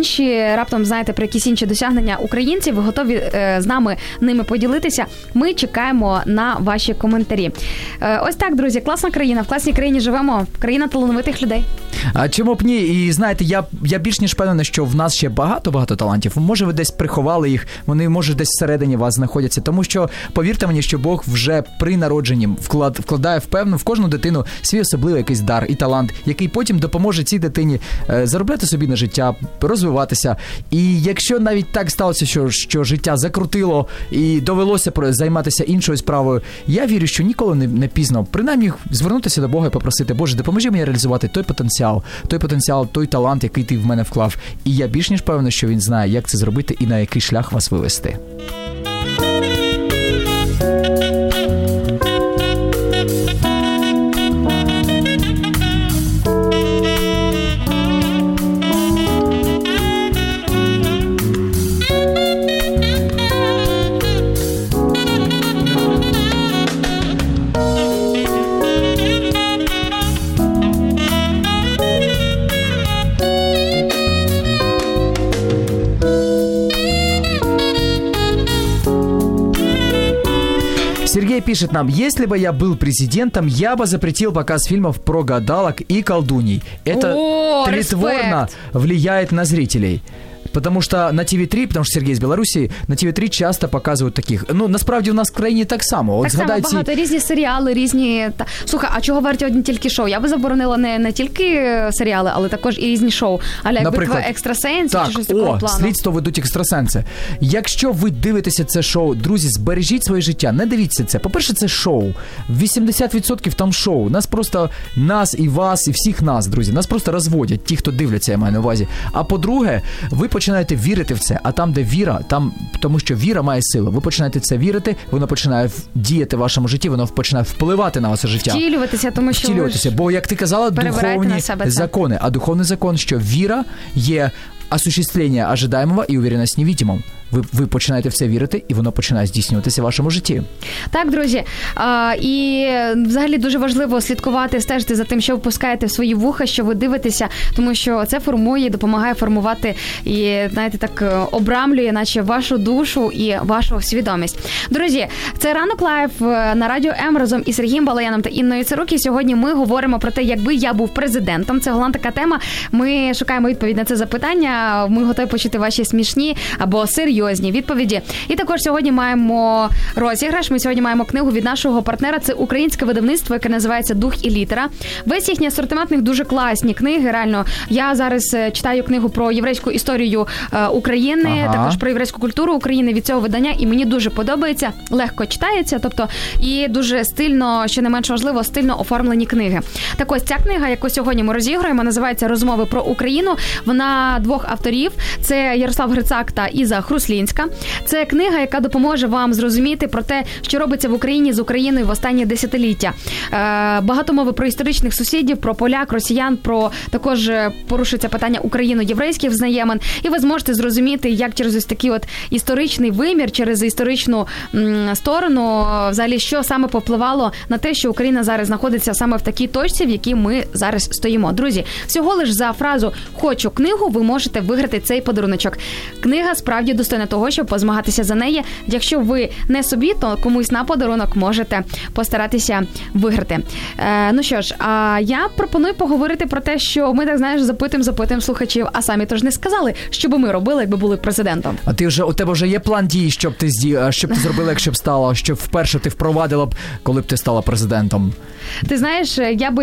B: інші досягнення українців, ви готові з нами ними поділитися, ми чекаємо на ваші коментарі. Ось так, друзі, класна країна, в класній країні живемо, країна талановитих людей.
C: А чому б ні? І знаєте, я більш ніж впевнений, що в нас ще багато талантів. Може, ви десь приховали їх, вони, може, десь всередині вас знаходяться. Тому що, повірте мені, що Бог вже при народженні вкладає в кожну дитину свій особливий якийсь дар і талант, який потім допоможе цій дитині заробляти собі на життя, розвиватися. І якщо навіть так сталося, що життя закрутило і довелося займатися іншою справою, я вірю, що ніколи не пізно, принаймні, звернутися до Бога і попросити: Боже, допоможи мені реалізувати той потенціал, той талант, який ти в мене вклав. І я більш ніж певний, що він знає, як це зробити і на який шлях вас вивести. Сергей пишет нам: если бы я был президентом, я бы запретил показ фильмов про гадалок и колдуней. Это тлетворно влияет на зрителей. Потому что на ТВ3, потому що Сергій з Білорусі, на ТВ3 часто показують таких. Ну, насправді, у нас в країні так само.
B: Так само багато, різні серіали, різні... Слухай, а чого варті одні тільки шоу? Я би заборонила не тільки серіали, але також і різні шоу. Але як битва екстрасенсів чи щось такого плану.
C: Слідство ведуть екстрасенси. Якщо ви дивитеся це шоу, друзі, збережіть своє життя, не дивіться це. По-перше, це шоу. 80% там шоу. Нас і вас, і всіх нас, друзі, нас просто розводять, ті, хто дивляться, я маю на увазі. А по-друге, ви починаєте вірити в це, а там, де віра, тому що віра має силу. Ви починаєте це вірити, воно починає діяти в вашому житті, воно починає впливати на ваше життя.
B: Втілюватися,
C: бо, як ти казала, духовні закони. А духовний закон, що віра є осуществлення ожидаемого і уверенность в невидимом. Ви починаєте в це вірити, і воно починає здійснюватися в вашому житті.
B: Так, друзі. І взагалі дуже важливо слідкувати, стежити за тим, що ви пускаєте в свої вуха, що ви дивитеся, тому що це формує, допомагає формувати і, знаєте, так обрамлює, наче вашу душу і вашу свідомість. Друзі, це «Ранок лайв» на Радіо М разом із Сергієм Балаяном та Інною Цирук. І сьогодні ми говоримо про те, якби я був президентом. Це головна така тема. Ми шукаємо відповідь на це запитання. Ми готові почути ваші смішні або серйозні відповіді. І також сьогодні маємо розіграш. Ми сьогодні маємо книгу від нашого партнера. Це українське видавництво, яке називається «Дух і літера». Весь їхній асортимент, них дуже класні книги, реально. Я зараз читаю книгу про єврейську історію України, також про єврейську культуру України від цього видання, і мені дуже подобається, легко читається, тобто і дуже стильно, що не менш важливо, стильно оформлені книги. Так ось ця книга, яку сьогодні ми розіграємо, називається «Розмови про Україну». Вона двох авторів. Це Ярослав Грицак та Іза Хруслінська. Це книга, яка допоможе вам зрозуміти про те, що робиться в Україні з Україною в останні десятиліття. Багато мови про історичних сусідів, про поляк, росіян, про також порушується питання україно-єврейських взаємин. І ви зможете зрозуміти, як через ось такий от історичний вимір, через історичну сторону, взагалі, що саме повпливало на те, що Україна зараз знаходиться саме в такій точці, в якій ми зараз стоїмо. Друзі, всього лиш за фразу «хочу книгу» ви можете виграти цей подаруночок. Книга справді достойна того, щоб позмагатися за неї. Якщо ви не собі, то комусь на подарунок можете постаратися виграти. Ну що ж, я пропоную поговорити про те, що ми, так знаєш, запитуємо слухачів, а самі тож не сказали, що би ми робили, якби були президентом.
C: А у тебе вже є план дій, що б ти зробила, якщо б стала, що вперше ти впровадила б, коли б ти стала президентом?
B: Ти знаєш,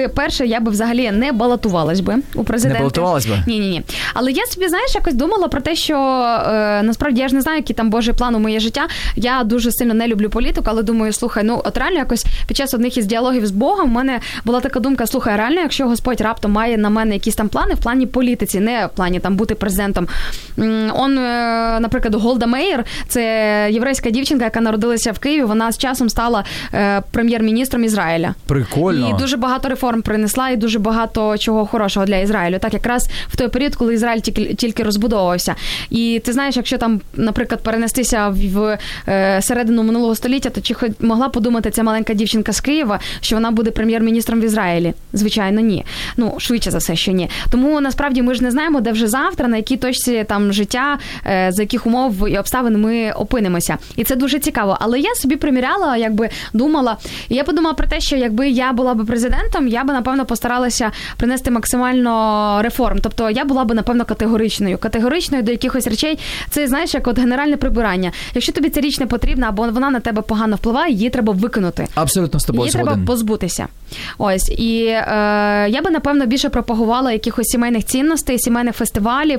B: я би взагалі не балотувалась би у президенти.
C: Не балотувалась би?
B: Ні. Але я собі, знаєш, якось думала про те, що насправді я ж не знаю, який там Божий план у моє життя. Я дуже сильно не люблю політику, але думаю, слухай, от реально якось під час одних із діалогів з Богом в мене була така думка, слухай, реально, якщо Господь раптом має на мене якісь там плани в плані політиці, не в плані там бути президентом. Наприклад, Голда Меїр, це єврейська дівчинка, яка народилася в Києві, вона з часом стала прем'єр-міністром Ізраїля.
C: Прикольно.
B: І дуже багато реформ принесла, і дуже багато чого хорошого для Ізраїлю. Так, якраз в той період, коли Ізраїль тільки розбудовувався. І ти знаєш, якщо там наприклад, перенестися в середину минулого століття, то чи могла подумати ця маленька дівчинка з Києва, що вона буде прем'єр-міністром в Ізраїлі? Звичайно, ні. Ну, швидше за все, що ні. Тому, насправді, ми ж не знаємо, де вже завтра, на якій точці там життя, за яких умов і обставин ми опинимося. І це дуже цікаво. Але я собі приміряла, якби думала, і я подумала про те, що якби я була б президентом, я б, напевно, постаралася принести максимально реформ. Тобто я була б, напевно, категоричною до якихось речей. Це, знаєш, як от генеральне прибирання. Якщо тобі ця річ не потрібна, або вона на тебе погано впливає, її треба викинути.
C: Абсолютно з тобою згоден.
B: Її треба позбутися. Ось. І я би, напевно, більше пропагувала якихось сімейних цінностей, сімейних фестивалів,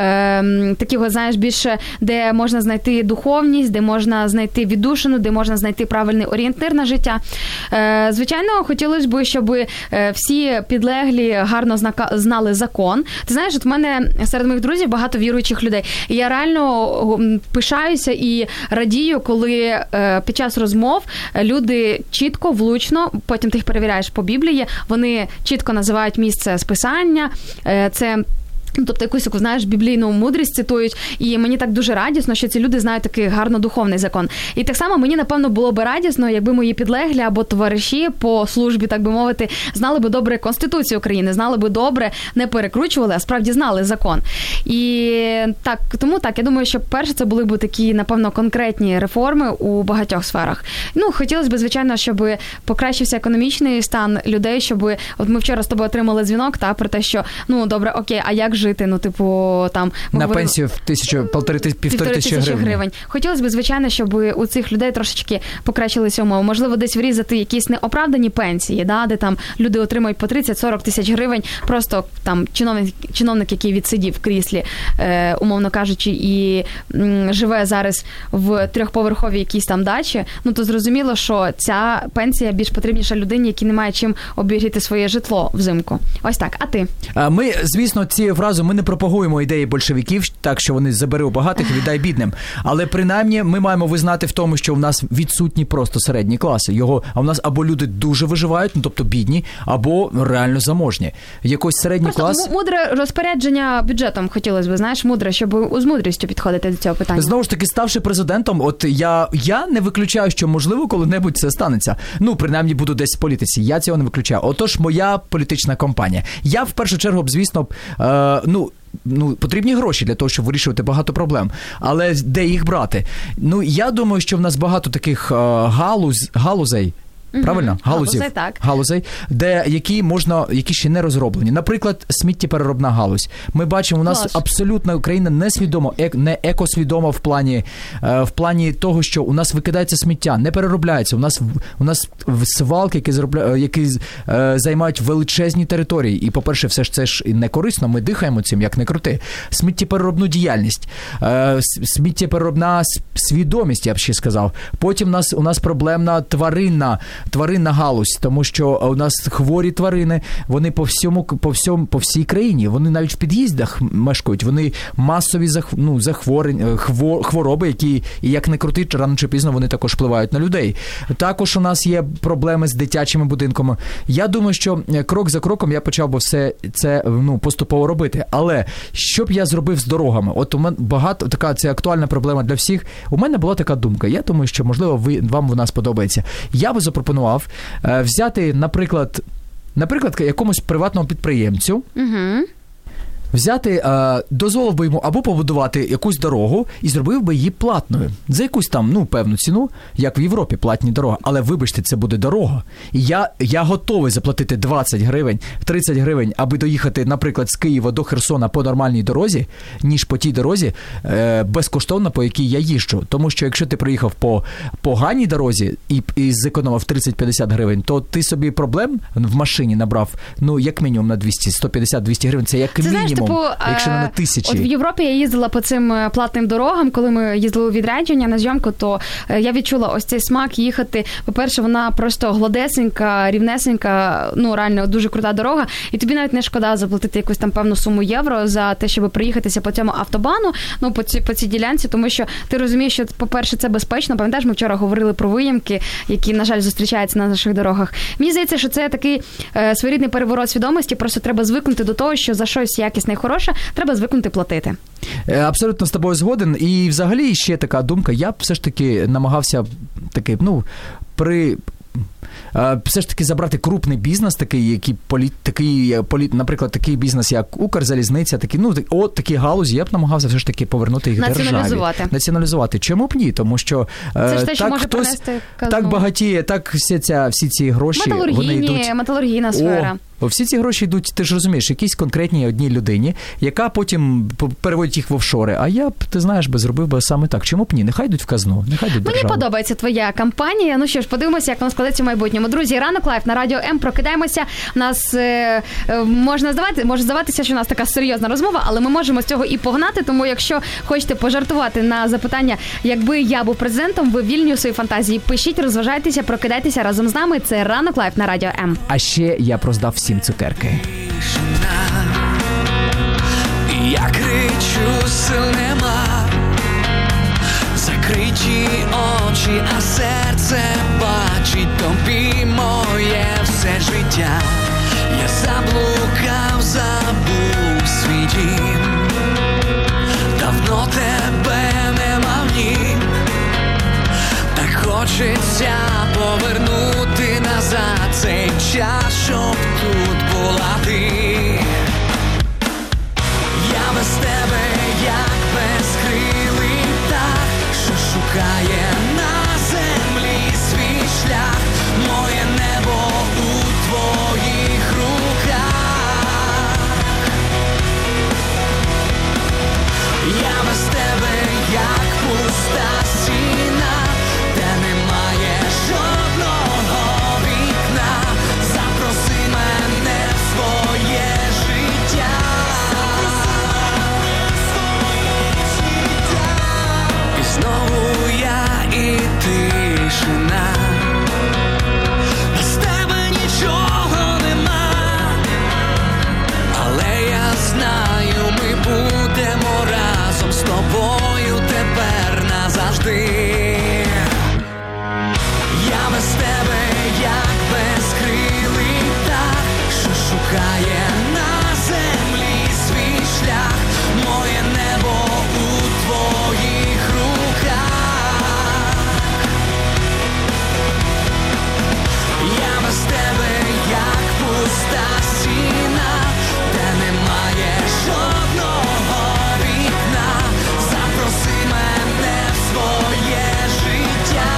B: таких, знаєш, більше, де можна знайти духовність, де можна знайти віддушину, де можна знайти правильний орієнтир на життя. Звичайно, хотілося б, щоб всі підлеглі гарно знали закон. Ти знаєш, от в мене серед моїх друзів багато віруючих людей. І я реально пишаюся і радію, коли під час розмов люди чітко, влучно, потім ти їх перевіряєш по Біблії, вони чітко називають місце списання, це... Тобто якусь, знаєш, біблійну мудрість цитують, і мені так дуже радісно, що ці люди знають такий гарно-духовний закон. І так само мені, напевно, було би радісно, якби мої підлеглі або товариші по службі, так би мовити, знали би добре Конституцію України, знали би добре, не перекручували, а справді знали закон. І так, тому так, я думаю, що перше це були б такі, напевно, конкретні реформи у багатьох сферах. Ну, хотілося б, звичайно, щоб покращився економічний стан людей, щоб, от ми вчора з тобою отримали дзвінок, про те, що, ну, добре, окей, а як жити, ну, типу, там...
C: На пенсію в півтори тисячі гривень.
B: Хотілося б, звичайно, щоб у цих людей трошечки покращилися умови. Можливо, десь врізати якісь неоправдані пенсії, де там люди отримують по 30-40 тисяч гривень, просто там чиновник, який відсидів в кріслі, умовно кажучи, і живе зараз в 3-поверховій якійсь там дачі, ну, то зрозуміло, що ця пенсія більш потрібніша людині, якій немає чим обігріти своє житло взимку. Ось так. А ти?
C: Ми, звісно, цією фразою ми не пропагуємо ідеї большевиків, так що вони забери у багатих і віддай бідним. Але принаймні ми маємо визнати в тому, що в нас відсутні просто середні класи. А в нас або люди дуже виживають, ну тобто бідні, або реально заможні. Якось середній
B: просто
C: клас...
B: мудре розпорядження бюджетом хотілося б, знаєш, мудре, щоб з мудрістю підходити до цього питання.
C: Знову ж таки, ставши президентом, от я не виключаю, що можливо коли-небудь це станеться. Ну, принаймні буду десь в політиці. Я цього не виключаю. Отож, моя політична кампанія. Я в першу чергу, звісно, потрібні гроші для того, щоб вирішувати багато проблем. Але де їх брати? Ну, я думаю, що в нас багато таких галузей, правильно? Галузей, які ще не розроблені. Наприклад, сміттєпереробна галузь. Ми бачимо, у нас абсолютно Україна несвідома, не екосвідома в плані того, що у нас викидається сміття, не переробляється. У нас свалки, які займають величезні території. І, по-перше, все ж це ж не корисно, ми дихаємо цим, як не крути. Сміттєпереробну діяльність, сміттєпереробна свідомість, я б ще сказав. Потім у нас проблемна тваринна галузь, тому що у нас хворі тварини, вони по всій країні, вони навіть в під'їздах мешкають, вони масові хвороби, які, і як не крути, рано чи пізно вони також впливають на людей. Також у нас є проблеми з дитячими будинками. Я думаю, що крок за кроком я почав би все це поступово робити. Але що б я зробив з дорогами? От у мене це актуальна проблема для всіх. У мене була така думка. Я думаю, що, можливо, вам вона сподобається. Я би запропонував взяти, наприклад, якомусь приватному підприємцю, дозволив би йому або побудувати якусь дорогу і зробив би її платною. За якусь там, певну ціну, як в Європі, платні дороги. Але, вибачте, це буде дорога. І я готовий заплатити 20 гривень, 30 гривень, аби доїхати, наприклад, з Києва до Херсона по нормальній дорозі, ніж по тій дорозі, безкоштовно, по якій я їжджу. Тому що, якщо ти приїхав по поганій дорозі і зекономив 30-50 гривень, то ти собі проблем в машині набрав, як мінімум на 150-200 гривень. Це як мінімум. Якщо не на тисячі.
B: От в Європі я їздила по цим платним дорогам, коли ми їздили у відрядження на зйомку, то я відчула ось цей смак їхати. По-перше, вона просто гладесенька, рівнесенька, реально дуже крута дорога, і тобі навіть не шкода заплатити якусь там певну суму євро за те, щоб проїхатися по цьому автобану, по цій ділянці, тому що ти розумієш, що, по-перше, це безпечно. Пам'ятаєш, ми вчора говорили про виїмки, які, на жаль, зустрічаються на наших дорогах. Мені здається, що це такий своєрідний переворот свідомості, просто треба звикнути до того, що за щось якісне якісне і хороше, треба звикнути платити.
C: Абсолютно з тобою згоден. І взагалі ще така думка, я б все ж таки намагався все ж таки забрати крупний бізнес, наприклад, такий бізнес, як Укрзалізниця, такі галузі, я б намагався все ж таки повернути їх державі. Націоналізувати. Чому б ні? Тому що
B: це ж те, що може
C: хтось так багатіє, так всі ці гроші, вони йдуть...
B: Металургійна сфера.
C: Всі ці гроші йдуть, ти ж розумієш, якійсь конкретній одній людині, яка потім переводить їх в офшори. А я б, ти знаєш, зробив би саме так. Чому б ні? Нехай йдуть в казну, нехай йдуть в державу.
B: Мені подобається твоя кампанія. Ну що ж, подивимося, як воно складеться в майбутньому. Друзі, ранок лайф на Радіо М. Прокидаємося. У нас може здаватися, що у нас така серйозна розмова, але ми можемо з цього і погнати. Тому якщо хочете пожартувати на запитання, якби я був президентом, ви вільні у своїй фантазії. Пишіть, розважайтеся, прокидайтеся разом з нами. Це ранок лайф на Радіо М.
C: А ще я роздав всім цукерки.
N: Я кричу, сил нема, закриті очі, а серце бачить тобі моє все життя. Я заблукав, забув свій дім, давно тебе нема в нім, так хочеться повернути назад цей час, щоб тут була ти. Я без тебе, як безкрилий птах, що шукає на землі свій шлях. Моє небо у твоїх руках. Я без тебе, як пуста стіна, де немає жодного вікна. Запроси мене в своє життя. І знову я і тишина. Без тебе нічого нема. Але я знаю, ми будемо разом з тобою тепер назавжди. Я без тебе, як безкрилий птах, що шукає на землі свій шлях. Моє небо у твоїх руках. Я без тебе, як пуста стіна, де немає жодного вікна. Запроси мене в своє життя.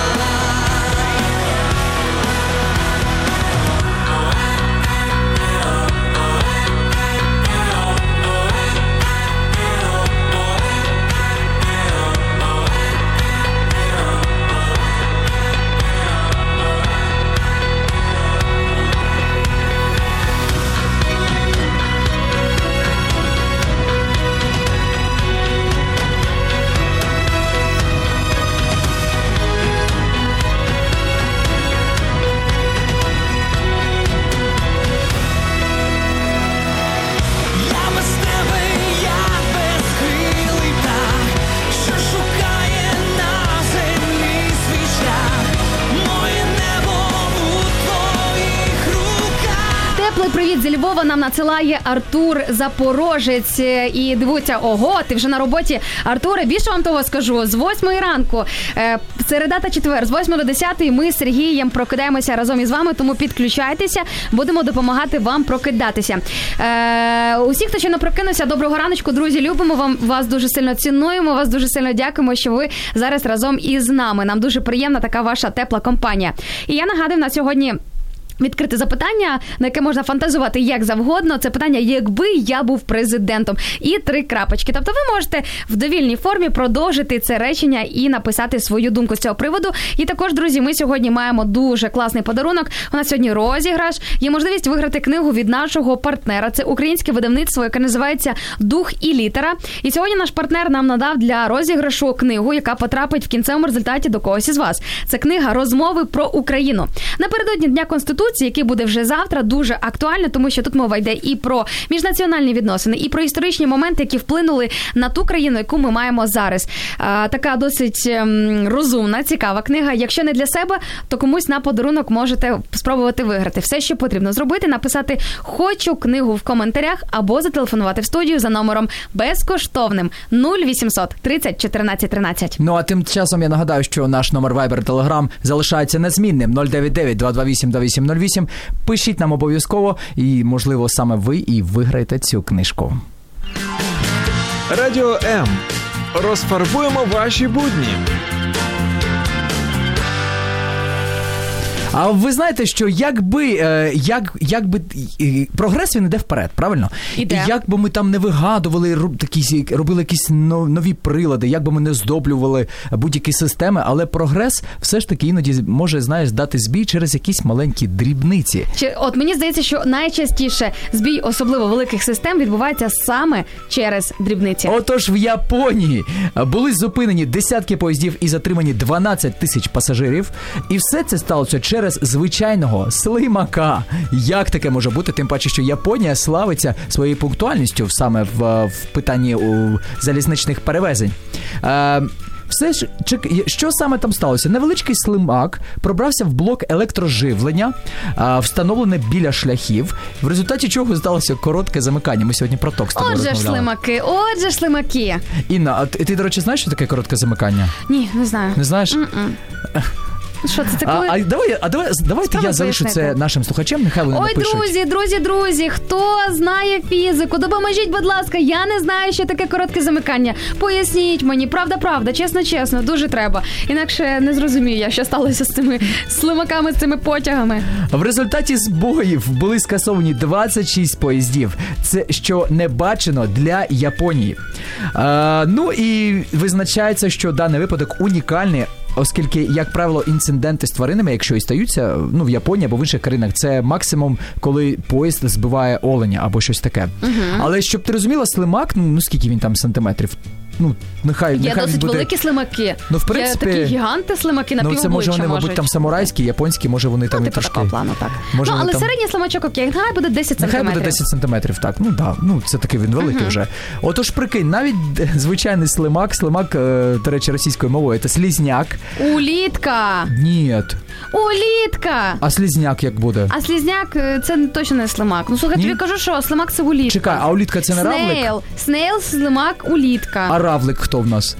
N: Я без тебе, як безкрилий птах, що шукає на землі свій шлях. Моє небо у твоїх руках.
B: Теплий привіт зі Львова нам надсилає Артур Запорожець. І дивуться, ого, ти вже на роботі. Артуре, більше вам того скажу, з 8 ранку, середа та четвер, з 8 до 10 ми з Сергієм прокидаємося разом із вами, тому підключайтеся, будемо допомагати вам прокидатися. Усі, хто ще не прокинувся, доброго раночку, друзі, любимо вас дуже сильно цінуємо, вас дуже сильно дякуємо, що ви зараз разом із нами. Нам дуже приємна така ваша тепла компанія. І я нагадую, на сьогодні відкрите запитання, на яке можна фантазувати як завгодно. Це питання, якби я був президентом. І 3 крапочки. Тобто ви можете в довільній формі продовжити це речення і написати свою думку з цього приводу. І також, друзі, ми сьогодні маємо дуже класний подарунок. У нас сьогодні розіграш. Є можливість виграти книгу від нашого партнера. Це українське видавництво, яке називається «Дух і літера». І сьогодні наш партнер нам надав для розіграшу книгу, яка потрапить в кінцевому результаті до когось із вас. Це книга «Розмови про Україну». Напередодні Дня Конституції, який буде вже завтра, дуже актуально, тому що тут мова йде і про міжнаціональні відносини, і про історичні моменти, які вплинули на ту країну, яку ми маємо зараз. Така досить розумна, цікава книга. Якщо не для себе, то комусь на подарунок можете спробувати виграти. Все, що потрібно зробити, написати «Хочу книгу» в коментарях або зателефонувати в студію за номером безкоштовним 0800 30 14 13.
C: Ну а тим часом я нагадаю, що наш номер Viber Telegram залишається незмінним 099-228-2808. Пишіть нам обов'язково і, можливо, саме ви і виграєте цю книжку.
A: Радіо М. Розфарбуємо ваші будні.
C: А ви знаєте, що якби прогрес він іде вперед, правильно?
B: Іде.
C: І якби ми там не вигадували, робили якісь нові прилади, якби ми не здоблювали будь-які системи, але прогрес все ж таки іноді може, знаєш, дати збій через якісь маленькі дрібниці.
B: От мені здається, що найчастіше збій, особливо великих систем, відбувається саме через дрібниці.
C: Отож, в Японії були зупинені десятки поїздів і затримані 12 тисяч пасажирів. І все це сталося через звичайного слимака. Як таке може бути? Тим паче, що Японія славиться своєю пунктуальністю саме в питанні залізничних перевезень. Все ж, що саме там сталося? Невеличкий слимак пробрався в блок електроживлення, встановлене біля шляхів, в результаті чого сталося коротке замикання. Ми сьогодні про ток з тобою розмовляли.
B: Отже ж слимаки.
C: Інна, а ти, до речі, знаєш, що таке коротке замикання?
B: Ні, не знаю.
C: Не знаєш?
B: Що це коли?
C: Давайте я залишу це нашим слухачам, нехай вони напишуть.
B: Ой, друзі, хто знає фізику, допоможіть, будь ласка, я не знаю, що таке коротке замикання. Поясніть мені, правда, чесно, дуже треба. Інакше не зрозумію я, що сталося з цими слимаками, з цими потягами.
C: В результаті збоїв були скасовані 26 поїздів. Це що не бачено для Японії. Ну і визначається, що даний випадок унікальний, оскільки, як правило, інциденти з тваринами, якщо і стаються, в Японії або в інших країнах, це максимум, коли поїзд збиває оленя або щось таке. Але, щоб ти розуміла, слимак, скільки він там сантиметрів? Нехай
B: досить
C: буде...
B: великі слимаки.
C: В принципі,
B: є такі гіганти слимаки на півобличчя можуть.
C: Це може вони, мабуть, там самурайські, японські, може вони там і трошки...
B: такого плану, так. Але середній слимачок, окей, нехай буде 10 сантиметрів.
C: Нехай буде 10 сантиметрів, так. Це такий він великий вже. Отож, прикинь, навіть звичайний слимак, до речі, російською мовою, це слізняк.
B: Улітка.
C: Ні.
B: Улітка.
C: А слізняк як буде?
B: А слізняк це точно не слимак. Слухай, тобі кажу, що слимак це улітка.
C: Чекай, а улітка це не равлик?
B: Снейл, слимак, улітка.
C: А равлик хто в нас?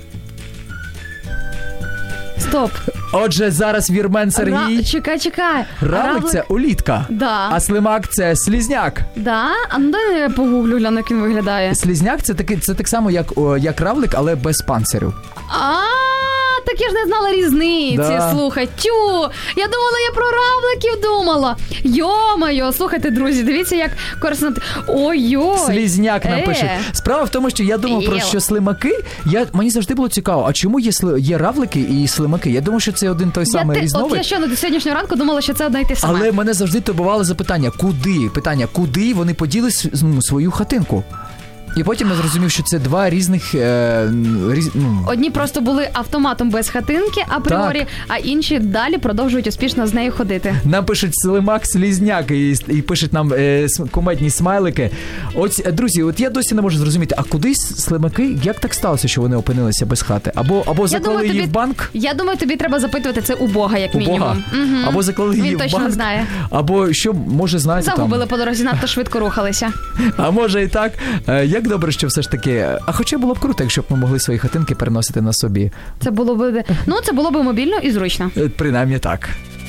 B: Стоп.
C: Отже, зараз вірмен Сергій.
B: Чекай.
C: Равлик це улітка.
B: Да.
C: А слимак це слізняк.
B: Да? А дай я погуглю, гляну, як він виглядає.
C: Слізняк це так само, як равлик, але без панцирю.
B: Так я ж не знала різниці, слухай. Я думала, я про равликів думала. Йо-моє, слухайте, друзі, дивіться, як корисно. Ой-ой.
C: Слізняк нам пишуть. Справа в тому, що я думав про що слимаки, мені завжди було цікаво, а чому є равлики і слимаки? Я думав, що це один той самий різновид.
B: Я до сьогоднішнього ранку думала, що це одне й те саме.
C: Але мене завжди турбувало запитання, куди вони поділи свою хатинку? І потім я зрозумів, що це два різних...
B: Одні просто були автоматом без хатинки апріорі, а інші далі продовжують успішно з нею ходити.
C: Нам пишуть слимак, слізняк і пишуть нам кумедні смайлики. Друзі, я досі не можу зрозуміти, а куди слимаки, як так сталося, що вони опинилися без хати? Або заклали її в банк?
B: Я думаю, тобі треба запитувати це у Бога, як мінімум.
C: Або заклали її в банк.
B: Він точно знає.
C: Або що, може, знаєте,
B: загубили по дорозі, надто швидко рухалися.
C: А може і так. Як добре, що все ж таки... А хоча було б круто, якщо б ми могли свої хатинки переносити на собі.
B: Це було б мобільно і зручно.
C: Принаймні так.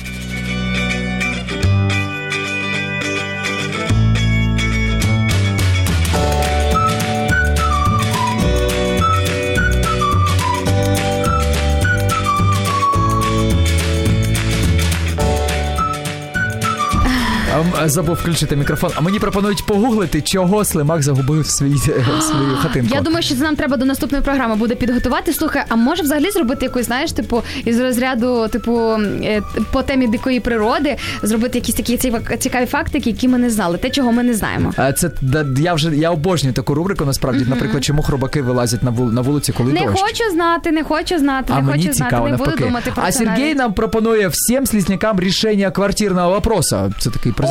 C: Забув включити мікрофон. А мені пропонують погуглити, чого слимак загубив свою хатинку.
B: Я думаю, що це нам треба до наступної програми буде підготувати. Слухай, а може взагалі зробити якусь, знаєш, із розряду, по темі дикої природи, зробити якісь такі цікаві факти, які ми не знали, те, чого ми не знаємо.
C: Я обожнюю таку рубрику, насправді, наприклад, чому хробаки вилазять на вулиці, коли дощ.
B: Не хочу знати, не буду думати про це.
C: А Сергій нам пропонує всім слізнякам рішення квартирного вопроса. Це такий президент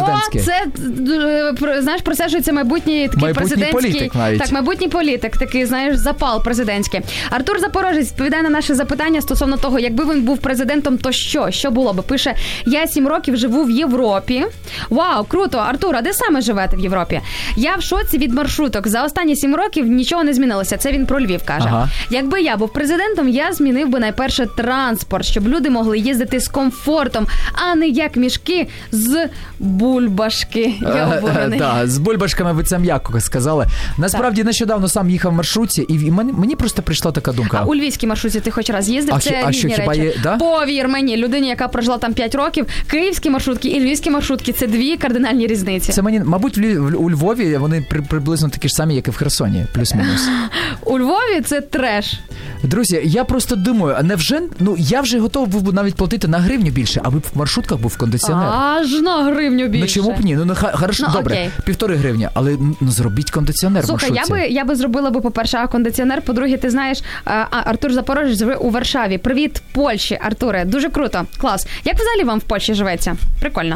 C: президентські.
B: Це, знаєш, просаджується майбутній такий
C: майбутній
B: президентський...
C: політик навіть.
B: Так, майбутній політик, такий, знаєш, запал президентський. Артур Запорожець відповідає на наше запитання стосовно того, якби він був президентом, то що? Що було би? Пише, я 7 років живу в Європі. Вау, круто. Артур, а де саме живете в Європі? Я в шоці від маршруток. За останні 7 років нічого не змінилося. Це він про Львів каже. Ага. Якби я був президентом, я змінив би найперше транспорт, щоб люди могли їздити з комфортом, а не як мішки з бульбашки.
C: Так, з бульбашками ви це м'яко сказали. Насправді, нещодавно сам їхав в маршрутці, і мені просто прийшла така думка.
B: А у львівській маршрутці ти хоч раз їздив? Це різні речі.
C: Да?
B: Повір мені, людині, яка прожила там 5 років, київські маршрутки і львівські маршрутки – це 2 кардинальні різниці.
C: Це мені, мабуть, у Львові вони приблизно такі ж самі, як і в Херсоні, плюс-мінус.
B: У Львові це треш.
C: Друзі, я просто думаю, а невже, я вже готовий був навіть платити на гривню більше, аби в маршрутках був кондиціонер.
B: Аж на гривню більше.
C: Ну чому б ні? Хорошо, добре,
B: окей.
C: 1,5 гривні, але зробіть кондиціонер в маршрутці.
B: Слухай, я би зробила по-перше, кондиціонер, по-друге, ти знаєш, Артур Запорожець живе у Варшаві. Привіт, Польщі, Артуре, дуже круто, клас. Як взагалі вам в Польщі живеться? Прикольно.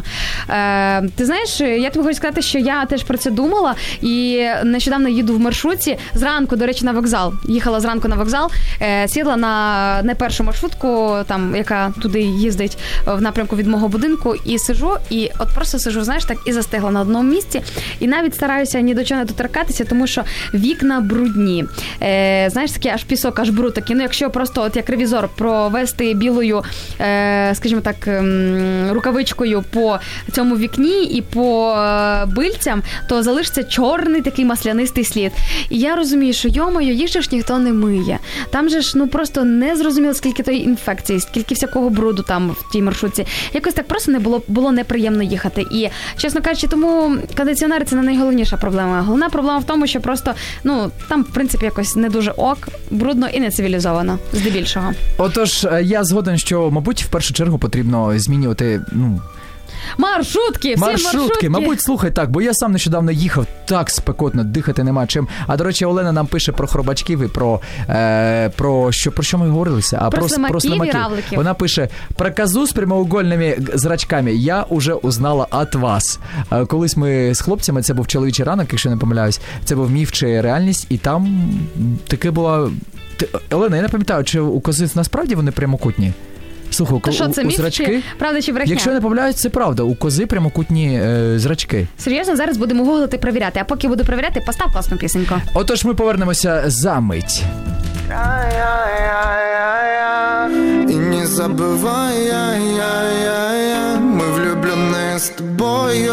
B: Ти знаєш, я тобі хочу сказати, що я теж про це думала, і нещодавно їду в маршрутці, зранку, до речі, на вокзал. Їхала зранку на вокзал, сіла на не першу маршрутку, там, яка туди їздить в напрямку від мого будинку, і сижу, і от просто сижу, знаєш, так, і застигла на одному місці, і навіть стараюся ні до чого не доторкатися, тому що вікна брудні. Знаєш, такі аж пісок, аж бруд такий. Ну, якщо просто от як ревізор провести білою, скажімо так, рукавичкою по цьому вікні і по бильцям, то залишиться чорний такий маслянистий слід. І я розумію, що, йо-моє, їх же ж ніхто не миє. Там же ж, просто не зрозуміло, скільки тої інфекції, скільки всякого бруду там в тій маршрутці. Якось так просто не було неприємно їхати. І, чесно кажучи, тому кондиціонери – це не найголовніша проблема. Головна проблема в тому, що просто, там, в принципі, якось не дуже брудно і не цивілізовано, здебільшого.
C: Отож, я згоден, що, мабуть, в першу чергу потрібно змінювати,
B: Маршрутки, всі маршрутки.
C: Мабуть, слухай, так, бо я сам нещодавно їхав, так спекотно, дихати нема чим. А, до речі, Олена нам пише про хробачків і про що ми говорилися?
B: Про слимаків і равликів.
C: Вона пише, про козу з прямоугольними зрачками я уже узнала от вас. Колись ми з хлопцями, це був чоловічий ранок, якщо не помиляюсь, це був міф чи реальність, і там таке було... Олена, я не пам'ятаю, чи у кози насправді вони прямокутні? Слухай, у зрачки,
B: чи правда чи брехня?
C: Якщо не помиляюсь, це правда. У кози прямокутні зрачки.
B: Серйозно, зараз будемо гуглити, перевіряти. А поки буду перевіряти, постав класну пісеньку.
C: Отож, ми повернемося за мить.
M: И не забывай, мы влюбленные с тобой,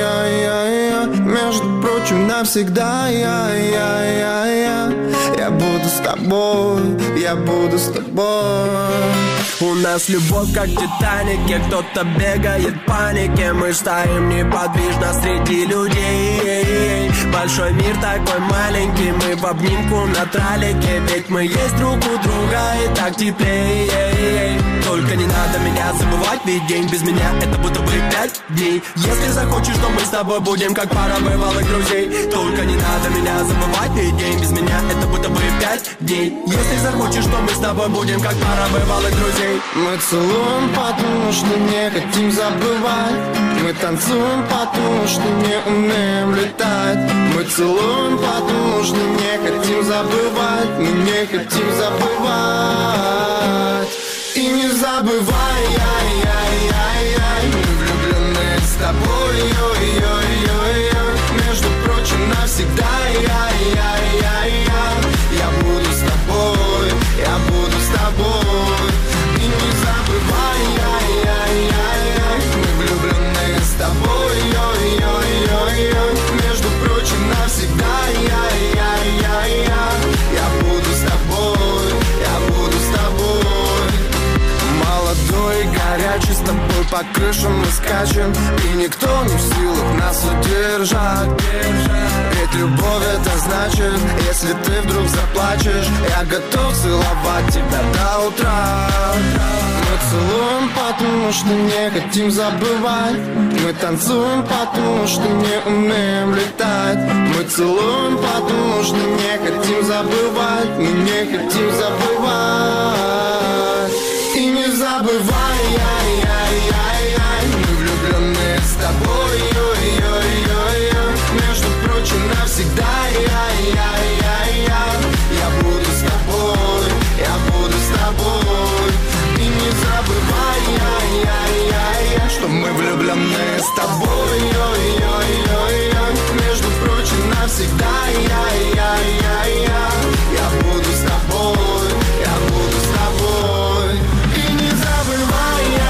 M: между прочим, навсегда, я буду с тобой, я буду с тобой.
I: У нас любовь как в Титанике, кто-то бегает в панике, мы стоим неподвижно среди людей. Большой мир такой маленький, мы в обнимку на тралике, ведь мы есть друг у друга и так теплее. Только не надо меня забывать, ведь день без меня это будто бы 5 дней. Если захочешь, то мы с тобой будем как пара бывалых друзей. Только не надо меня забывать, ведь день без меня это будто бы 5 дней. Если захочешь, то мы с тобой будем как пара бывалых друзей.
M: Мы целуем, потому что не хотим забывать. Мы танцуем, потому что не умеем летать. Мы целуем, потому что не хотим забывать. Мы не хотим забывать. И не забывай, мы влюбленные с тобой, между прочим, навсегда, я буду с тобой, я буду с тобой. И не забывай, мы влюбленные с тобой, между прочим, навсегда, я буду с тобой, я буду с тобой. Молодой и горячий, с тобой по крышам мы скачем, и никто не в силах нас удержать. Ведь любовь это значит, если ты вдруг заплачешь, я готов целовать тебя до утра. Мы целуем, потому что не хотим забывать. Мы танцуем, потому что не умеем летать. Мы целуем, потому что не хотим забывать. Мы не хотим забывать. И не забывай, мы влюбленные с тобой, с тобой.